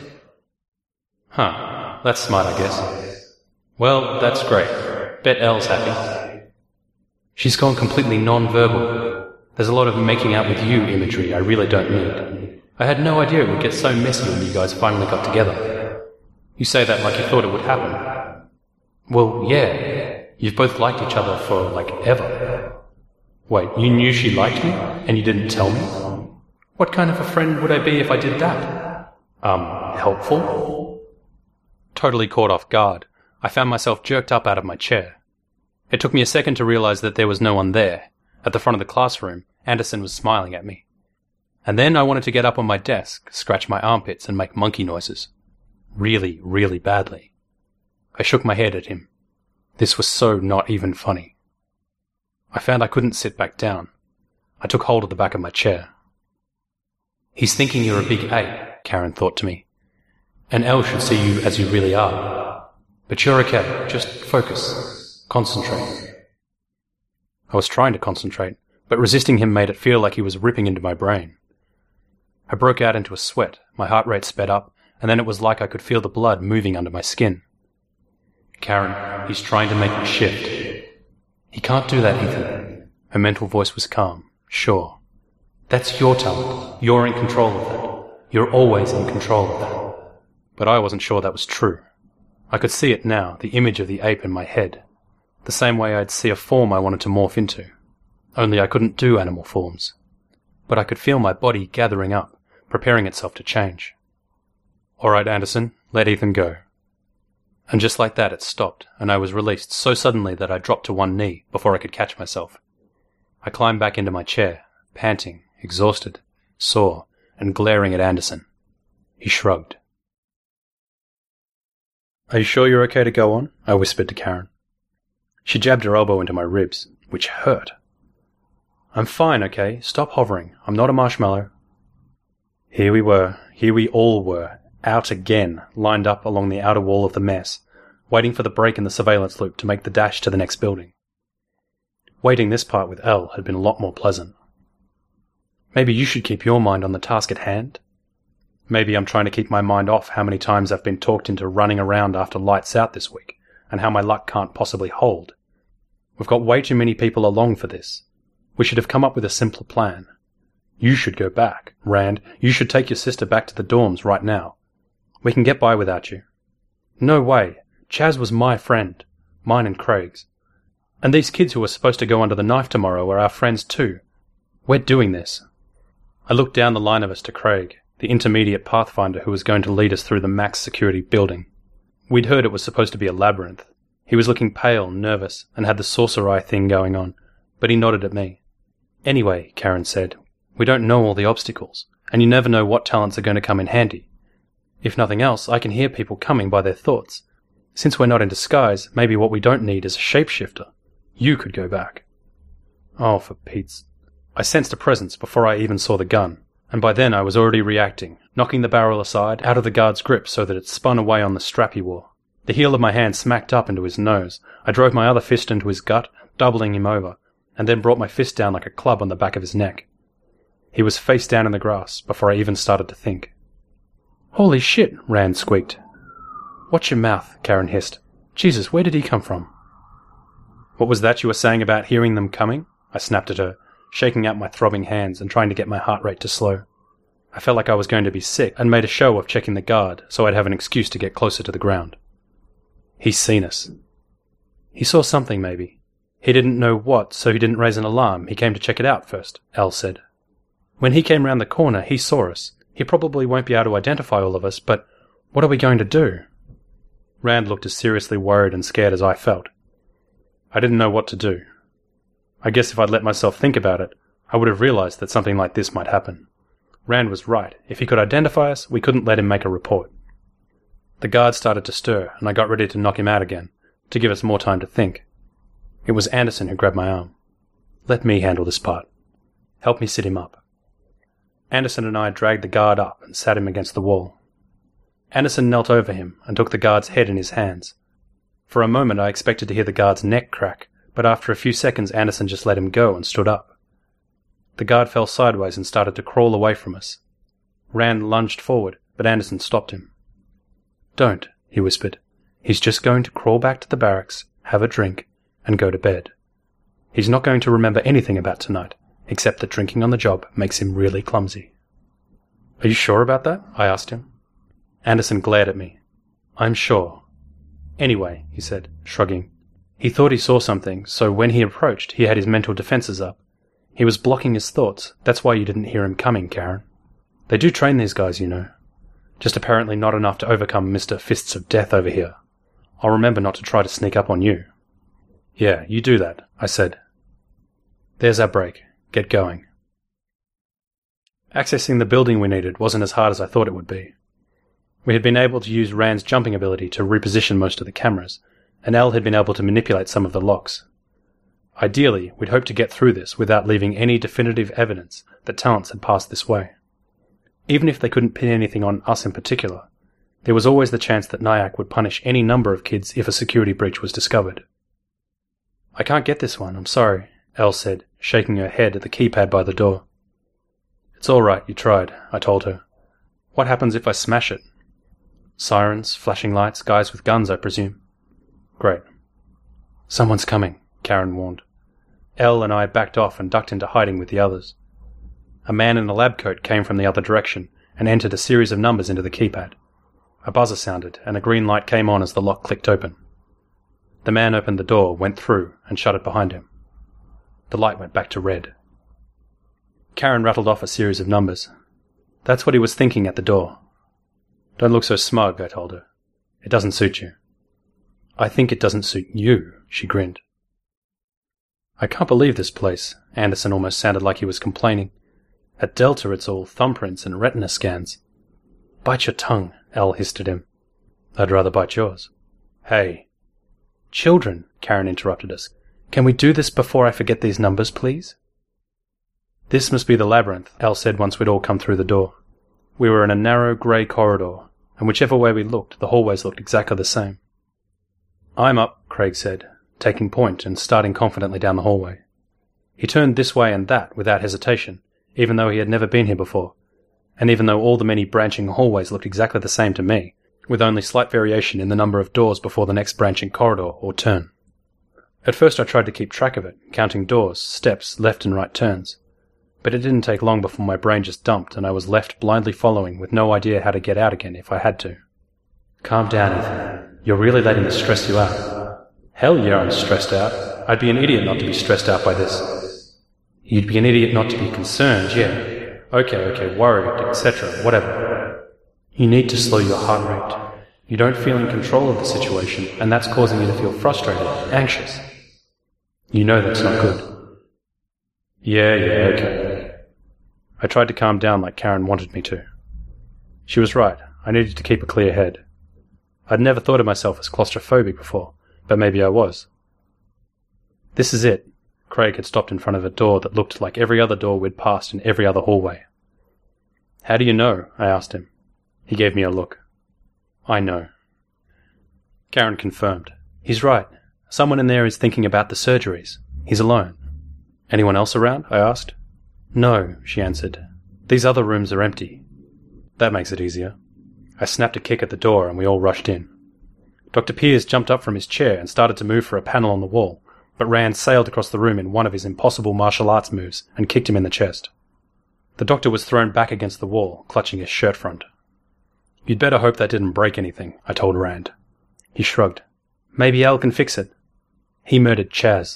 Speaker 2: Huh, that's smart, I guess. Well, that's great. Bet Elle's happy. She's gone completely non-verbal. There's a lot of making out with you imagery I really don't need. I had no idea it would get so messy when you guys finally got together. You say that like you thought it would happen. Well, yeah. You've both liked each other for, like, ever. Wait, you knew she liked me, and you didn't tell me? What kind of a friend would I be if I did that? Um, helpful? Totally caught off guard, I found myself jerked up out of my chair. It took me a second to realize that there was no one there. At the front of the classroom, Anderson was smiling at me. And then I wanted to get up on my desk, scratch my armpits, and make monkey noises. Really, really badly. I shook my head at him. This was so not even funny. I found I couldn't sit back down. I took hold of the back of my chair. He's thinking you're a big ape, Karen thought to me. And Elle should see you as you really are. But you're okay. Just focus. Concentrate. I was trying to concentrate, but resisting him made it feel like he was ripping into my brain. I broke out into a sweat, my heart rate sped up, and then it was like I could feel the blood moving under my skin. Karen, he's trying to make me shift. He can't do that, Ethan. Her mental voice was calm, sure. That's your talent. You're in control of that. You're always in control of that. But I wasn't sure that was true. I could see it now, the image of the ape in my head. The same way I'd see a form I wanted to morph into. Only I couldn't do animal forms. But I could feel my body gathering up, preparing itself to change. All right, Anderson, let Ethan go. And just like that it stopped, and I was released so suddenly that I dropped to one knee before I could catch myself. I climbed back into my chair, panting, exhausted, sore, and glaring at Anderson. He shrugged. Are you sure you're okay to go on? I whispered to Karen. She jabbed her elbow into my ribs, which hurt. I'm fine, okay? Stop hovering. I'm not a marshmallow. Here we were, here we all were, out again, lined up along the outer wall of the mess, waiting for the break in the surveillance loop to make the dash to the next building. Waiting this part with Elle had been a lot more pleasant. Maybe you should keep your mind on the task at hand? Maybe I'm trying to keep my mind off how many times I've been talked into running around after lights out this week, and how my luck can't possibly hold. We've got way too many people along for this. We should have come up with a simpler plan. You should go back. Rand, you should take your sister back to the dorms right now. We can get by without you. No way. Chaz was my friend. Mine and Craig's. And these kids who are supposed to go under the knife tomorrow are our friends too. We're doing this. I looked down the line of us to Craig, the intermediate pathfinder who was going to lead us through the max security building. We'd heard it was supposed to be a labyrinth. He was looking pale, nervous, and had the saucer eye thing going on, but he nodded at me. Anyway, Karen said, we don't know all the obstacles, and you never know what talents are going to come in handy. If nothing else, I can hear people coming by their thoughts. Since we're not in disguise, maybe what we don't need is a shapeshifter. You could go back. Oh, for Pete's... I sensed a presence before I even saw the gun, and by then I was already reacting, knocking the barrel aside, out of the guard's grip so that it spun away on the strap he wore. The heel of my hand smacked up into his nose. I drove my other fist into his gut, doubling him over, and then brought my fist down like a club on the back of his neck. He was face down in the grass before I even started to think. Holy shit, Rand squeaked. Watch your mouth, Karen hissed. Jesus, where did he come from? What was that you were saying about hearing them coming? I snapped at her, shaking out my throbbing hands and trying to get my heart rate to slow. I felt like I was going to be sick and made a show of checking the guard so I'd have an excuse to get closer to the ground. He's seen us. He saw something, maybe. He didn't know what, so he didn't raise an alarm. He came to check it out first, Elle said. When he came round the corner, he saw us. He probably won't be able to identify all of us, but what are we going to do? Rand looked as seriously worried and scared as I felt. I didn't know what to do. I guess if I'd let myself think about it, I would have realized that something like this might happen. Rand was right. If he could identify us, we couldn't let him make a report. The guard started to stir, and I got ready to knock him out again, to give us more time to think. It was Anderson who grabbed my arm. Let me handle this part. Help me sit him up. Anderson and I dragged the guard up and sat him against the wall. Anderson knelt over him and took the guard's head in his hands. For a moment I expected to hear the guard's neck crack, but after a few seconds Anderson just let him go and stood up. The guard fell sideways and started to crawl away from us. Rand lunged forward, but Anderson stopped him. Don't, he whispered. He's just going to crawl back to the barracks, have a drink, and go to bed. He's not going to remember anything about tonight, except that drinking on the job makes him really clumsy. Are you sure about that? I asked him. Anderson glared at me. I'm sure. Anyway, he said, shrugging. He thought he saw something, so when he approached, he had his mental defenses up. He was blocking his thoughts. That's why you didn't hear him coming, Karen. They do train these guys, you know. Just apparently not enough to overcome Mister Fists of Death over here. I'll remember not to try to sneak up on you. Yeah, you do that, I said. There's our break. Get going. Accessing the building we needed wasn't as hard as I thought it would be. We had been able to use Rand's jumping ability to reposition most of the cameras, and Elle had been able to manipulate some of the locks. Ideally, we'd hoped to get through this without leaving any definitive evidence that talents had passed this way. Even if they couldn't pin anything on us in particular, there was always the chance that Nyack would punish any number of kids if a security breach was discovered. I can't get this one, I'm sorry, Elle said, shaking her head at the keypad by the door. It's all right, you tried, I told her. What happens if I smash it? Sirens, flashing lights, guys with guns, I presume. Great. Someone's coming, Karen warned. Elle and I backed off and ducked into hiding with the others. A man in a lab coat came from the other direction and entered a series of numbers into the keypad. A buzzer sounded, and a green light came on as the lock clicked open. The man opened the door, went through, and shut it behind him. The light went back to red. Karen rattled off a series of numbers. That's what he was thinking at the door. Don't look so smug, I told her. It doesn't suit you. I think it doesn't suit you, she grinned. I can't believe this place, Anderson almost sounded like he was complaining. At Delta it's all thumbprints and retina scans. Bite your tongue, Elle hissed at him. I'd rather bite yours. Hey. Children, Karen interrupted us. Can we do this before I forget these numbers, please? "This must be the labyrinth," Al said once we'd all come through the door. We were in a narrow grey corridor, and whichever way we looked, the hallways looked exactly the same. "I'm up," Craig said, taking point and starting confidently down the hallway. He turned this way and that without hesitation, even though he had never been here before, and even though all the many branching hallways looked exactly the same to me, with only slight variation in the number of doors before the next branching corridor or turn. At first I tried to keep track of it, counting doors, steps, left and right turns. But it didn't take long before my brain just dumped and I was left blindly following with no idea how to get out again if I had to. "Calm down, Ethan. You're really letting this stress you out." "Hell yeah, I'm stressed out. I'd be an idiot not to be stressed out by this." "You'd be an idiot not to be concerned, yeah. Okay, okay, worried, et cetera, whatever. You need to slow your heart rate. You don't feel in control of the situation, and that's causing you to feel frustrated, anxious. You know that's not good." "Yeah, yeah, okay." I tried to calm down like Karen wanted me to. She was right. I needed to keep a clear head. I'd never thought of myself as claustrophobic before, but maybe I was. "This is it." Craig had stopped in front of a door that looked like every other door we'd passed in every other hallway. "How do you know?" I asked him. He gave me a look. "I know." Karen confirmed. "He's right. Someone in there is thinking about the surgeries. He's alone." "Anyone else around?" I asked. "No," she answered. "These other rooms are empty." That makes it easier. I snapped a kick at the door and we all rushed in. Doctor Pierce jumped up from his chair and started to move for a panel on the wall, but Rand sailed across the room in one of his impossible martial arts moves and kicked him in the chest. The doctor was thrown back against the wall, clutching his shirt front. "You'd better hope that didn't break anything," I told Rand. He shrugged. "Maybe Al can fix it. He murdered Chaz."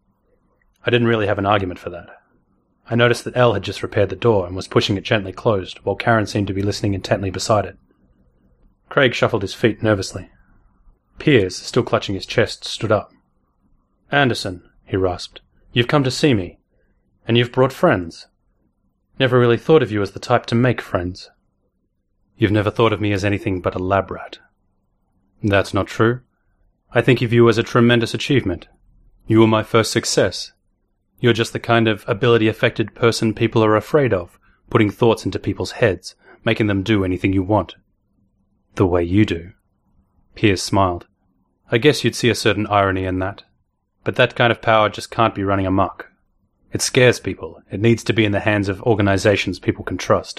Speaker 2: I didn't really have an argument for that. I noticed that Elle had just repaired the door and was pushing it gently closed, while Karen seemed to be listening intently beside it. Craig shuffled his feet nervously. Piers, still clutching his chest, stood up. "Anderson," he rasped, "you've come to see me. And you've brought friends. Never really thought of you as the type to make friends." "You've never thought of me as anything but a lab rat." "That's not true. I think of you as a tremendous achievement. You were my first success. You're just the kind of ability-affected person people are afraid of, putting thoughts into people's heads, making them do anything you want. The way you do." Piers smiled. "I guess you'd see a certain irony in that. But that kind of power just can't be running amok. It scares people. It needs to be in the hands of organizations people can trust.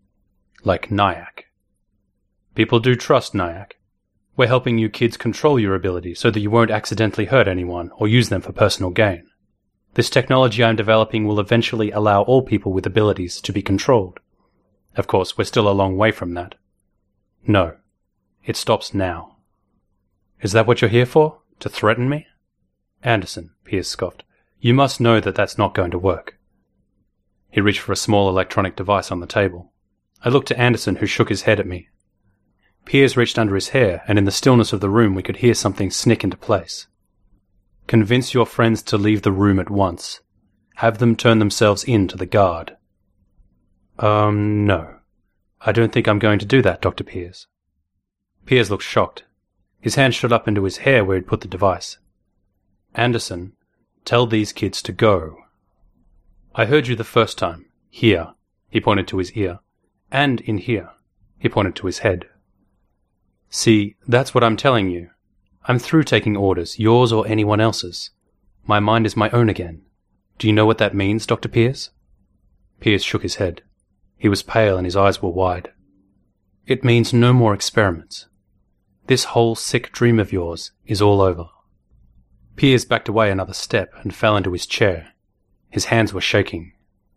Speaker 2: Like NIAC. People do trust NIAC. We're helping you kids control your ability so that you won't accidentally hurt anyone or use them for personal gain. This technology I'm developing will eventually allow all people with abilities to be controlled. Of course, we're still a long way from that. No. It stops now." "Is that what you're here for? To threaten me?" "Anderson," Piers scoffed, "you must know that that's not going to work." He reached for a small electronic device on the table. I looked to Anderson, who shook his head at me. Piers reached under his hair, and in the stillness of the room we could hear something snick into place. "Convince your friends to leave the room at once. Have them turn themselves in to the guard." Um, no. I don't think I'm going to do that, Doctor Piers." Piers looked shocked. His hand shot up into his hair where he'd put the device. "Anderson, tell these kids to go." "I heard you the first time. Here." He pointed to his ear. "And in here." He pointed to his head. "See, that's what I'm telling you. I'm through taking orders, yours or anyone else's. My mind is my own again. Do you know what that means, Doctor Piers?" Piers shook his head. He was pale and his eyes were wide. "It means no more experiments. This whole sick dream of yours is all over." Piers backed away another step and fell into his chair. His hands were shaking.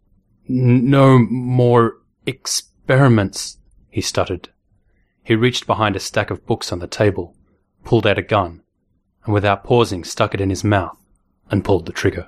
Speaker 2: "No more experiments," he stuttered. He reached behind a stack of books on the table, pulled out a gun, and without pausing stuck it in his mouth and pulled the trigger.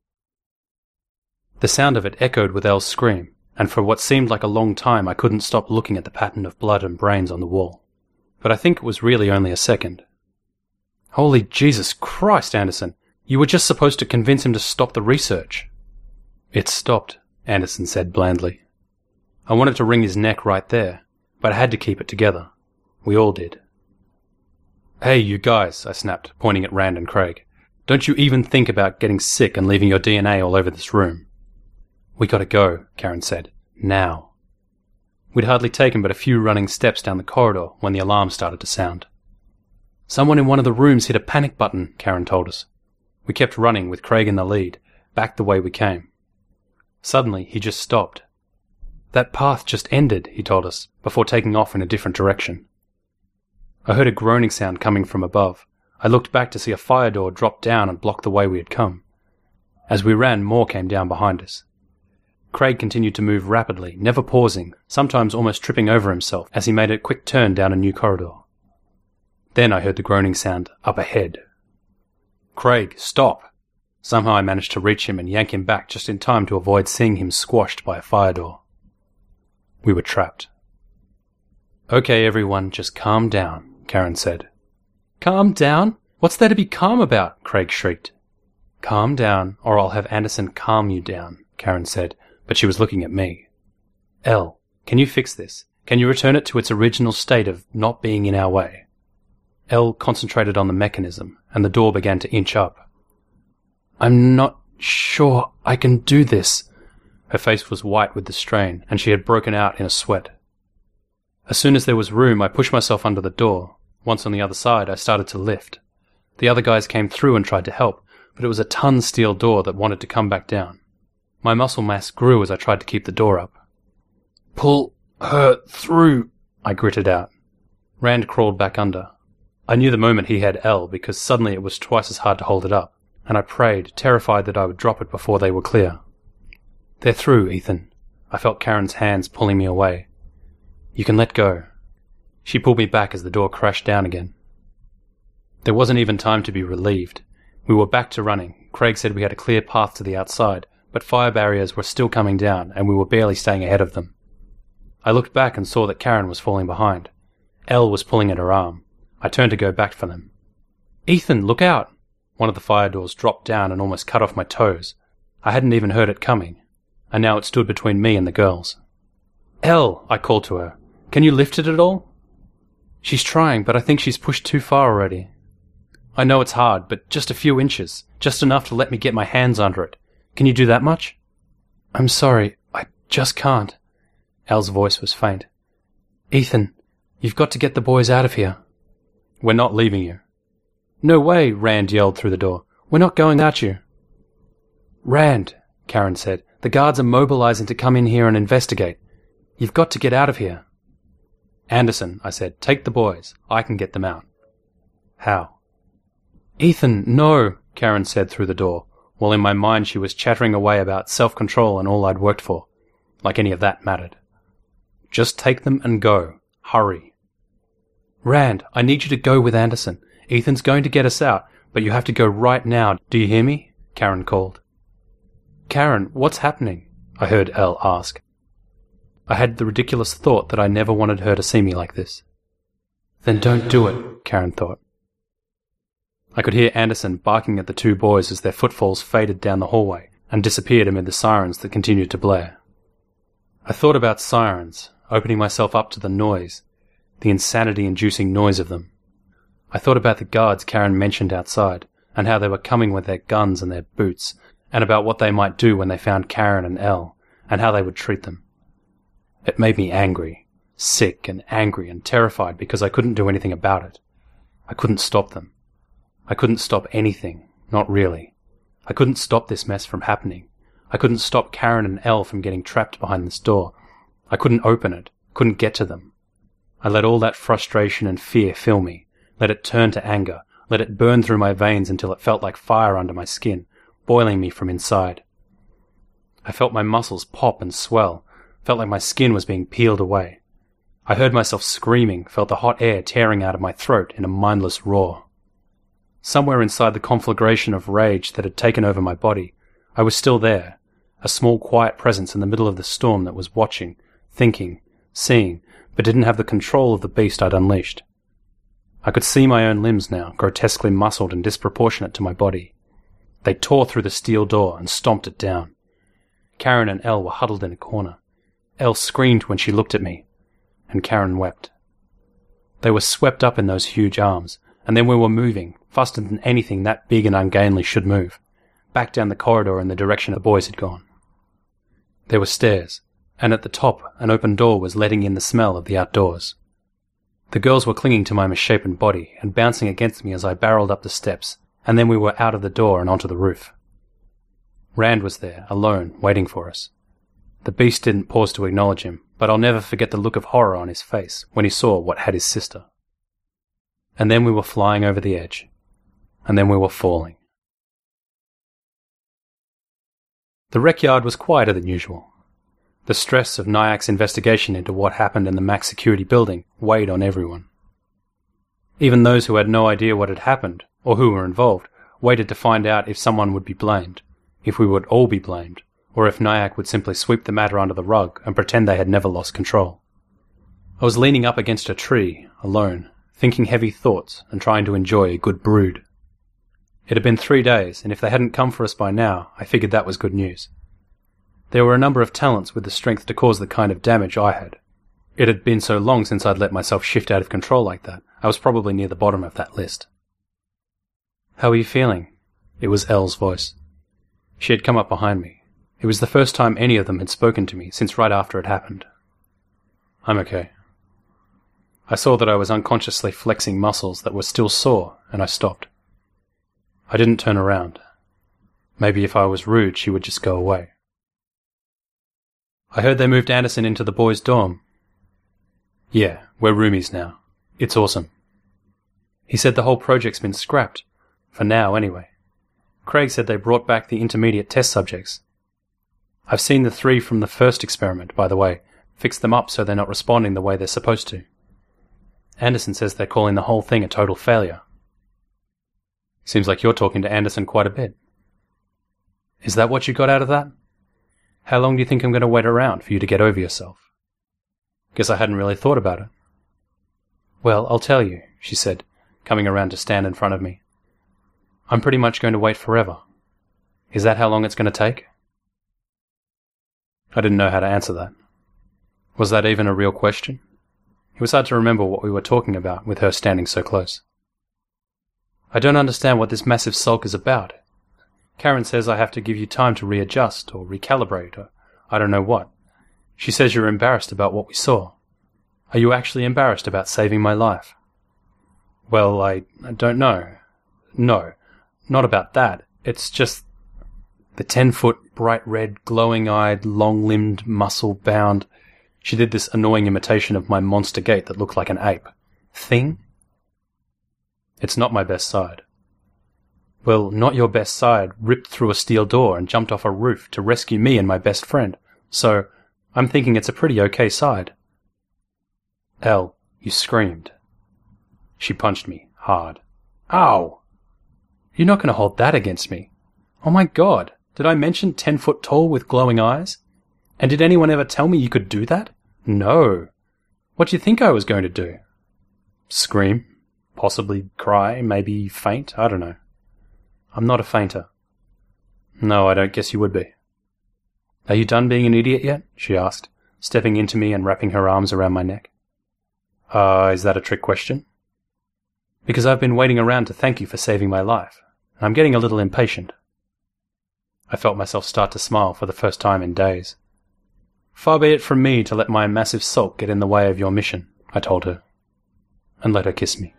Speaker 2: The sound of it echoed with Elle's scream, and for what seemed like a long time I couldn't stop looking at the pattern of blood and brains on the wall. But I think it was really only a second. "Holy Jesus Christ, Anderson! You were just supposed to convince him to stop the research." "It stopped," Anderson said blandly. "I wanted to wring his neck right there, but I had to keep it together. We all did." "Hey, you guys," I snapped, pointing at Rand and Craig. "Don't you even think about getting sick and leaving your D N A all over this room." "We gotta go," Karen said. "Now." We'd hardly taken but a few running steps down the corridor when the alarm started to sound. "Someone in one of the rooms hit a panic button," Karen told us. We kept running, with Craig in the lead, back the way we came. Suddenly, he just stopped. "That path just ended," he told us, before taking off in a different direction. I heard a groaning sound coming from above. I looked back to see a fire door drop down and block the way we had come. As we ran, more came down behind us. Craig continued to move rapidly, never pausing, sometimes almost tripping over himself as he made a quick turn down a new corridor. Then I heard the groaning sound up ahead. "Craig, stop!" Somehow I managed to reach him and yank him back just in time to avoid seeing him squashed by a fire door. We were trapped. "Okay, everyone, just calm down," Karen said. "Calm down? What's there to be calm about?" Craig shrieked. "Calm down, or I'll have Anderson calm you down," Karen said, but she was looking at me. "Elle, can you fix this? Can you return it to its original state of not being in our way?" Elle concentrated on the mechanism, and the door began to inch up. "I'm not sure I can do this." Her face was white with the strain, and she had broken out in a sweat. As soon as there was room, I pushed myself under the door. Once on the other side, I started to lift. The other guys came through and tried to help, but it was a ton steel door that wanted to come back down. My muscle mass grew as I tried to keep the door up. "Pull her through," I gritted out. Rand crawled back under. I knew the moment he had Elle, because suddenly it was twice as hard to hold it up, and I prayed, terrified that I would drop it before they were clear. "They're through, Ethan." I felt Karen's hands pulling me away. "You can let go." She pulled me back as the door crashed down again. There wasn't even time to be relieved. We were back to running. Craig said we had a clear path to the outside, but fire barriers were still coming down, and we were barely staying ahead of them. I looked back and saw that Karen was falling behind. Elle was pulling at her arm. I turned to go back for them. "Ethan, look out!" One of the fire doors dropped down and almost cut off my toes. I hadn't even heard it coming, and now it stood between me and the girls. "Elle," I called to her, "can you lift it at all?" "She's trying, but I think she's pushed too far already." "I know it's hard, but just a few inches, just enough to let me get my hands under it. Can you do that much?" "I'm sorry, I just can't." Elle's voice was faint. "Ethan, you've got to get the boys out of here." "We're not leaving you." "No way," Rand yelled through the door. "We're not going without you." "Rand," Karen said, "the guards are mobilizing to come in here and investigate. You've got to get out of here." "Anderson," I said, "take the boys. I can get them out." "How?" "Ethan, no," Karen said through the door, while in my mind she was chattering away about self-control and all I'd worked for. Like any of that mattered. "Just take them and go. Hurry." "Rand, I need you to go with Anderson. Ethan's going to get us out, but you have to go right now. Do you hear me?" Karen called. "Karen, what's happening?" I heard Elle ask. I had the ridiculous thought that I never wanted her to see me like this. "Then don't do it," Karen thought. I could hear Anderson barking at the two boys as their footfalls faded down the hallway and disappeared amid the sirens that continued to blare. I thought about sirens, opening myself up to the noise, the insanity-inducing noise of them. I thought about the guards Karen mentioned outside, and how they were coming with their guns and their boots, and about what they might do when they found Karen and Elle, and how they would treat them. It made me angry, sick and angry and terrified because I couldn't do anything about it. I couldn't stop them. I couldn't stop anything, not really. I couldn't stop this mess from happening. I couldn't stop Karen and Elle from getting trapped behind this door. I couldn't open it, couldn't get to them. I let all that frustration and fear fill me, let it turn to anger, let it burn through my veins until it felt like fire under my skin, boiling me from inside. I felt my muscles pop and swell, felt like my skin was being peeled away. I heard myself screaming, felt the hot air tearing out of my throat in a mindless roar. Somewhere inside the conflagration of rage that had taken over my body, I was still there, a small quiet presence in the middle of the storm that was watching, thinking, seeing, but didn't have the control of the beast I'd unleashed. I could see my own limbs now, grotesquely muscled and disproportionate to my body. They tore through the steel door and stomped it down. Karen and Elle were huddled in a corner. Elle screamed when she looked at me, and Karen wept. They were swept up in those huge arms, and then we were moving, faster than anything that big and ungainly should move, back down the corridor in the direction the boys had gone. There were stairs, and at the top an open door was letting in the smell of the outdoors. The girls were clinging to my misshapen body and bouncing against me as I barreled up the steps, and then we were out of the door and onto the roof. Rand was there, alone, waiting for us. The beast didn't pause to acknowledge him, but I'll never forget the look of horror on his face when he saw what had his sister. And then we were flying over the edge. And then we were falling. The rec yard was quieter than usual. The stress of NIAC's investigation into what happened in the max security building weighed on everyone. Even those who had no idea what had happened, or who were involved, waited to find out if someone would be blamed, if we would all be blamed, or if NIAC would simply sweep the matter under the rug and pretend they had never lost control. I was leaning up against a tree, alone, thinking heavy thoughts and trying to enjoy a good brood. It had been three days, and if they hadn't come for us by now, I figured that was good news. There were a number of talents with the strength to cause the kind of damage I had. It had been so long since I'd let myself shift out of control like that, I was probably near the bottom of that list. "How are you feeling?" It was Elle's voice. She had come up behind me. It was the first time any of them had spoken to me since right after it happened. "I'm okay." I saw that I was unconsciously flexing muscles that were still sore, and I stopped. I didn't turn around. Maybe if I was rude, she would just go away. "I heard they moved Anderson into the boys' dorm." "Yeah, we're roomies now. It's awesome." "He said the whole project's been scrapped. For now, anyway. Craig said they brought back the intermediate test subjects. I've seen the three from the first experiment, by the way, fixed them up so they're not responding the way they're supposed to. Anderson says they're calling the whole thing a total failure." "Seems like you're talking to Anderson quite a bit." "Is that what you got out of that? How long do you think I'm going to wait around for you to get over yourself?" "Guess I hadn't really thought about it." "Well, I'll tell you," she said, coming around to stand in front of me. "I'm pretty much going to wait forever. Is that how long it's going to take?" I didn't know how to answer that. Was that even a real question? It was hard to remember what we were talking about with her standing so close. "I don't understand what this massive sulk is about. Karen says I have to give you time to readjust or recalibrate or I don't know what. She says you're embarrassed about what we saw. Are you actually embarrassed about saving my life?" "Well, I, I don't know. No, not about that. It's just the ten-foot, bright red, glowing-eyed, long-limbed, muscle-bound—" She did this annoying imitation of my monster gait that looked like an ape. "Thing? It's not my best side." "Well, not your best side ripped through a steel door and jumped off a roof to rescue me and my best friend. So, I'm thinking it's a pretty okay side." "Elle, you screamed." She punched me, hard. "Ow! You're not going to hold that against me. Oh my god, did I mention ten foot tall with glowing eyes? And did anyone ever tell me you could do that? No. What do you think I was going to do? Scream? Possibly cry? Maybe faint? I don't know. I'm not a fainter." "No, I don't guess you would be." "Are you done being an idiot yet?" she asked, stepping into me and wrapping her arms around my neck. Uh, is that a trick question?" "Because I've been waiting around to thank you for saving my life, and I'm getting a little impatient." I felt myself start to smile for the first time in days. "Far be it from me to let my massive sulk get in the way of your mission," I told her, and let her kiss me.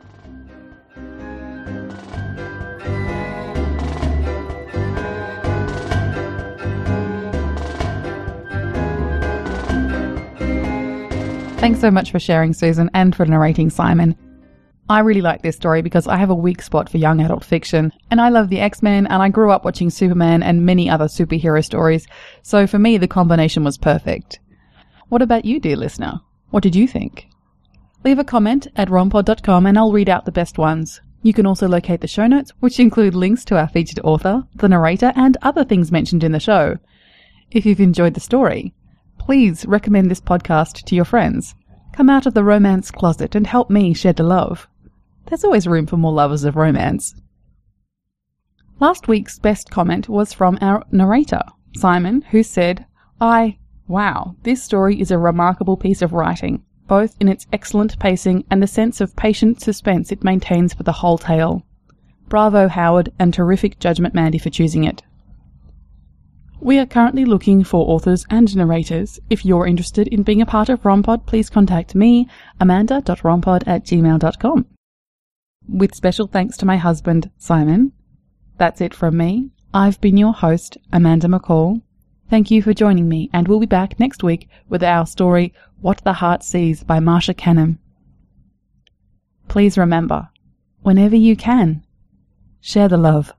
Speaker 1: Thanks so much for sharing, Susan, and for narrating, Simon. I really like this story because I have a weak spot for young adult fiction, and I love the X-Men, and I grew up watching Superman and many other superhero stories, so for me the combination was perfect. What about you, dear listener? What did you think? Leave a comment at rompod dot com and I'll read out the best ones. You can also locate the show notes, which include links to our featured author, the narrator, and other things mentioned in the show. If you've enjoyed the story, please recommend this podcast to your friends. Come out of the romance closet and help me shed the love. There's always room for more lovers of romance. Last week's best comment was from our narrator, Simon, who said, I, wow, this story is a remarkable piece of writing, both in its excellent pacing and the sense of patient suspense it maintains for the whole tale. Bravo, Howard, and terrific judgment, Mandy, for choosing it. We are currently looking for authors and narrators. If you're interested in being a part of ROMpod, please contact me, amanda dot rompod at gmail dot com. With special thanks to my husband, Simon. That's it from me. I've been your host, Amanda McCall. Thank you for joining me, and we'll be back next week with our story, What the Heart Sees by Marsha Kenham. Please remember, whenever you can, share the love.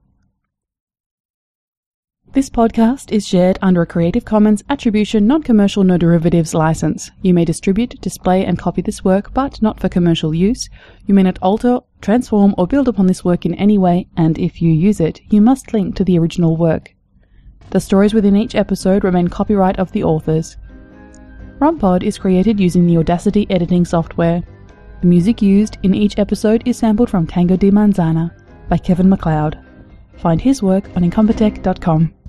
Speaker 1: This podcast is shared under a Creative Commons Attribution Non-Commercial No Derivatives license. You may distribute, display and copy this work, but not for commercial use. You may not alter, transform or build upon this work in any way, and if you use it, you must link to the original work. The stories within each episode remain copyright of the authors. ROMpod is created using the Audacity editing software. The music used in each episode is sampled from Tango di Manzana by Kevin MacLeod. Find his work on incompetech dot com.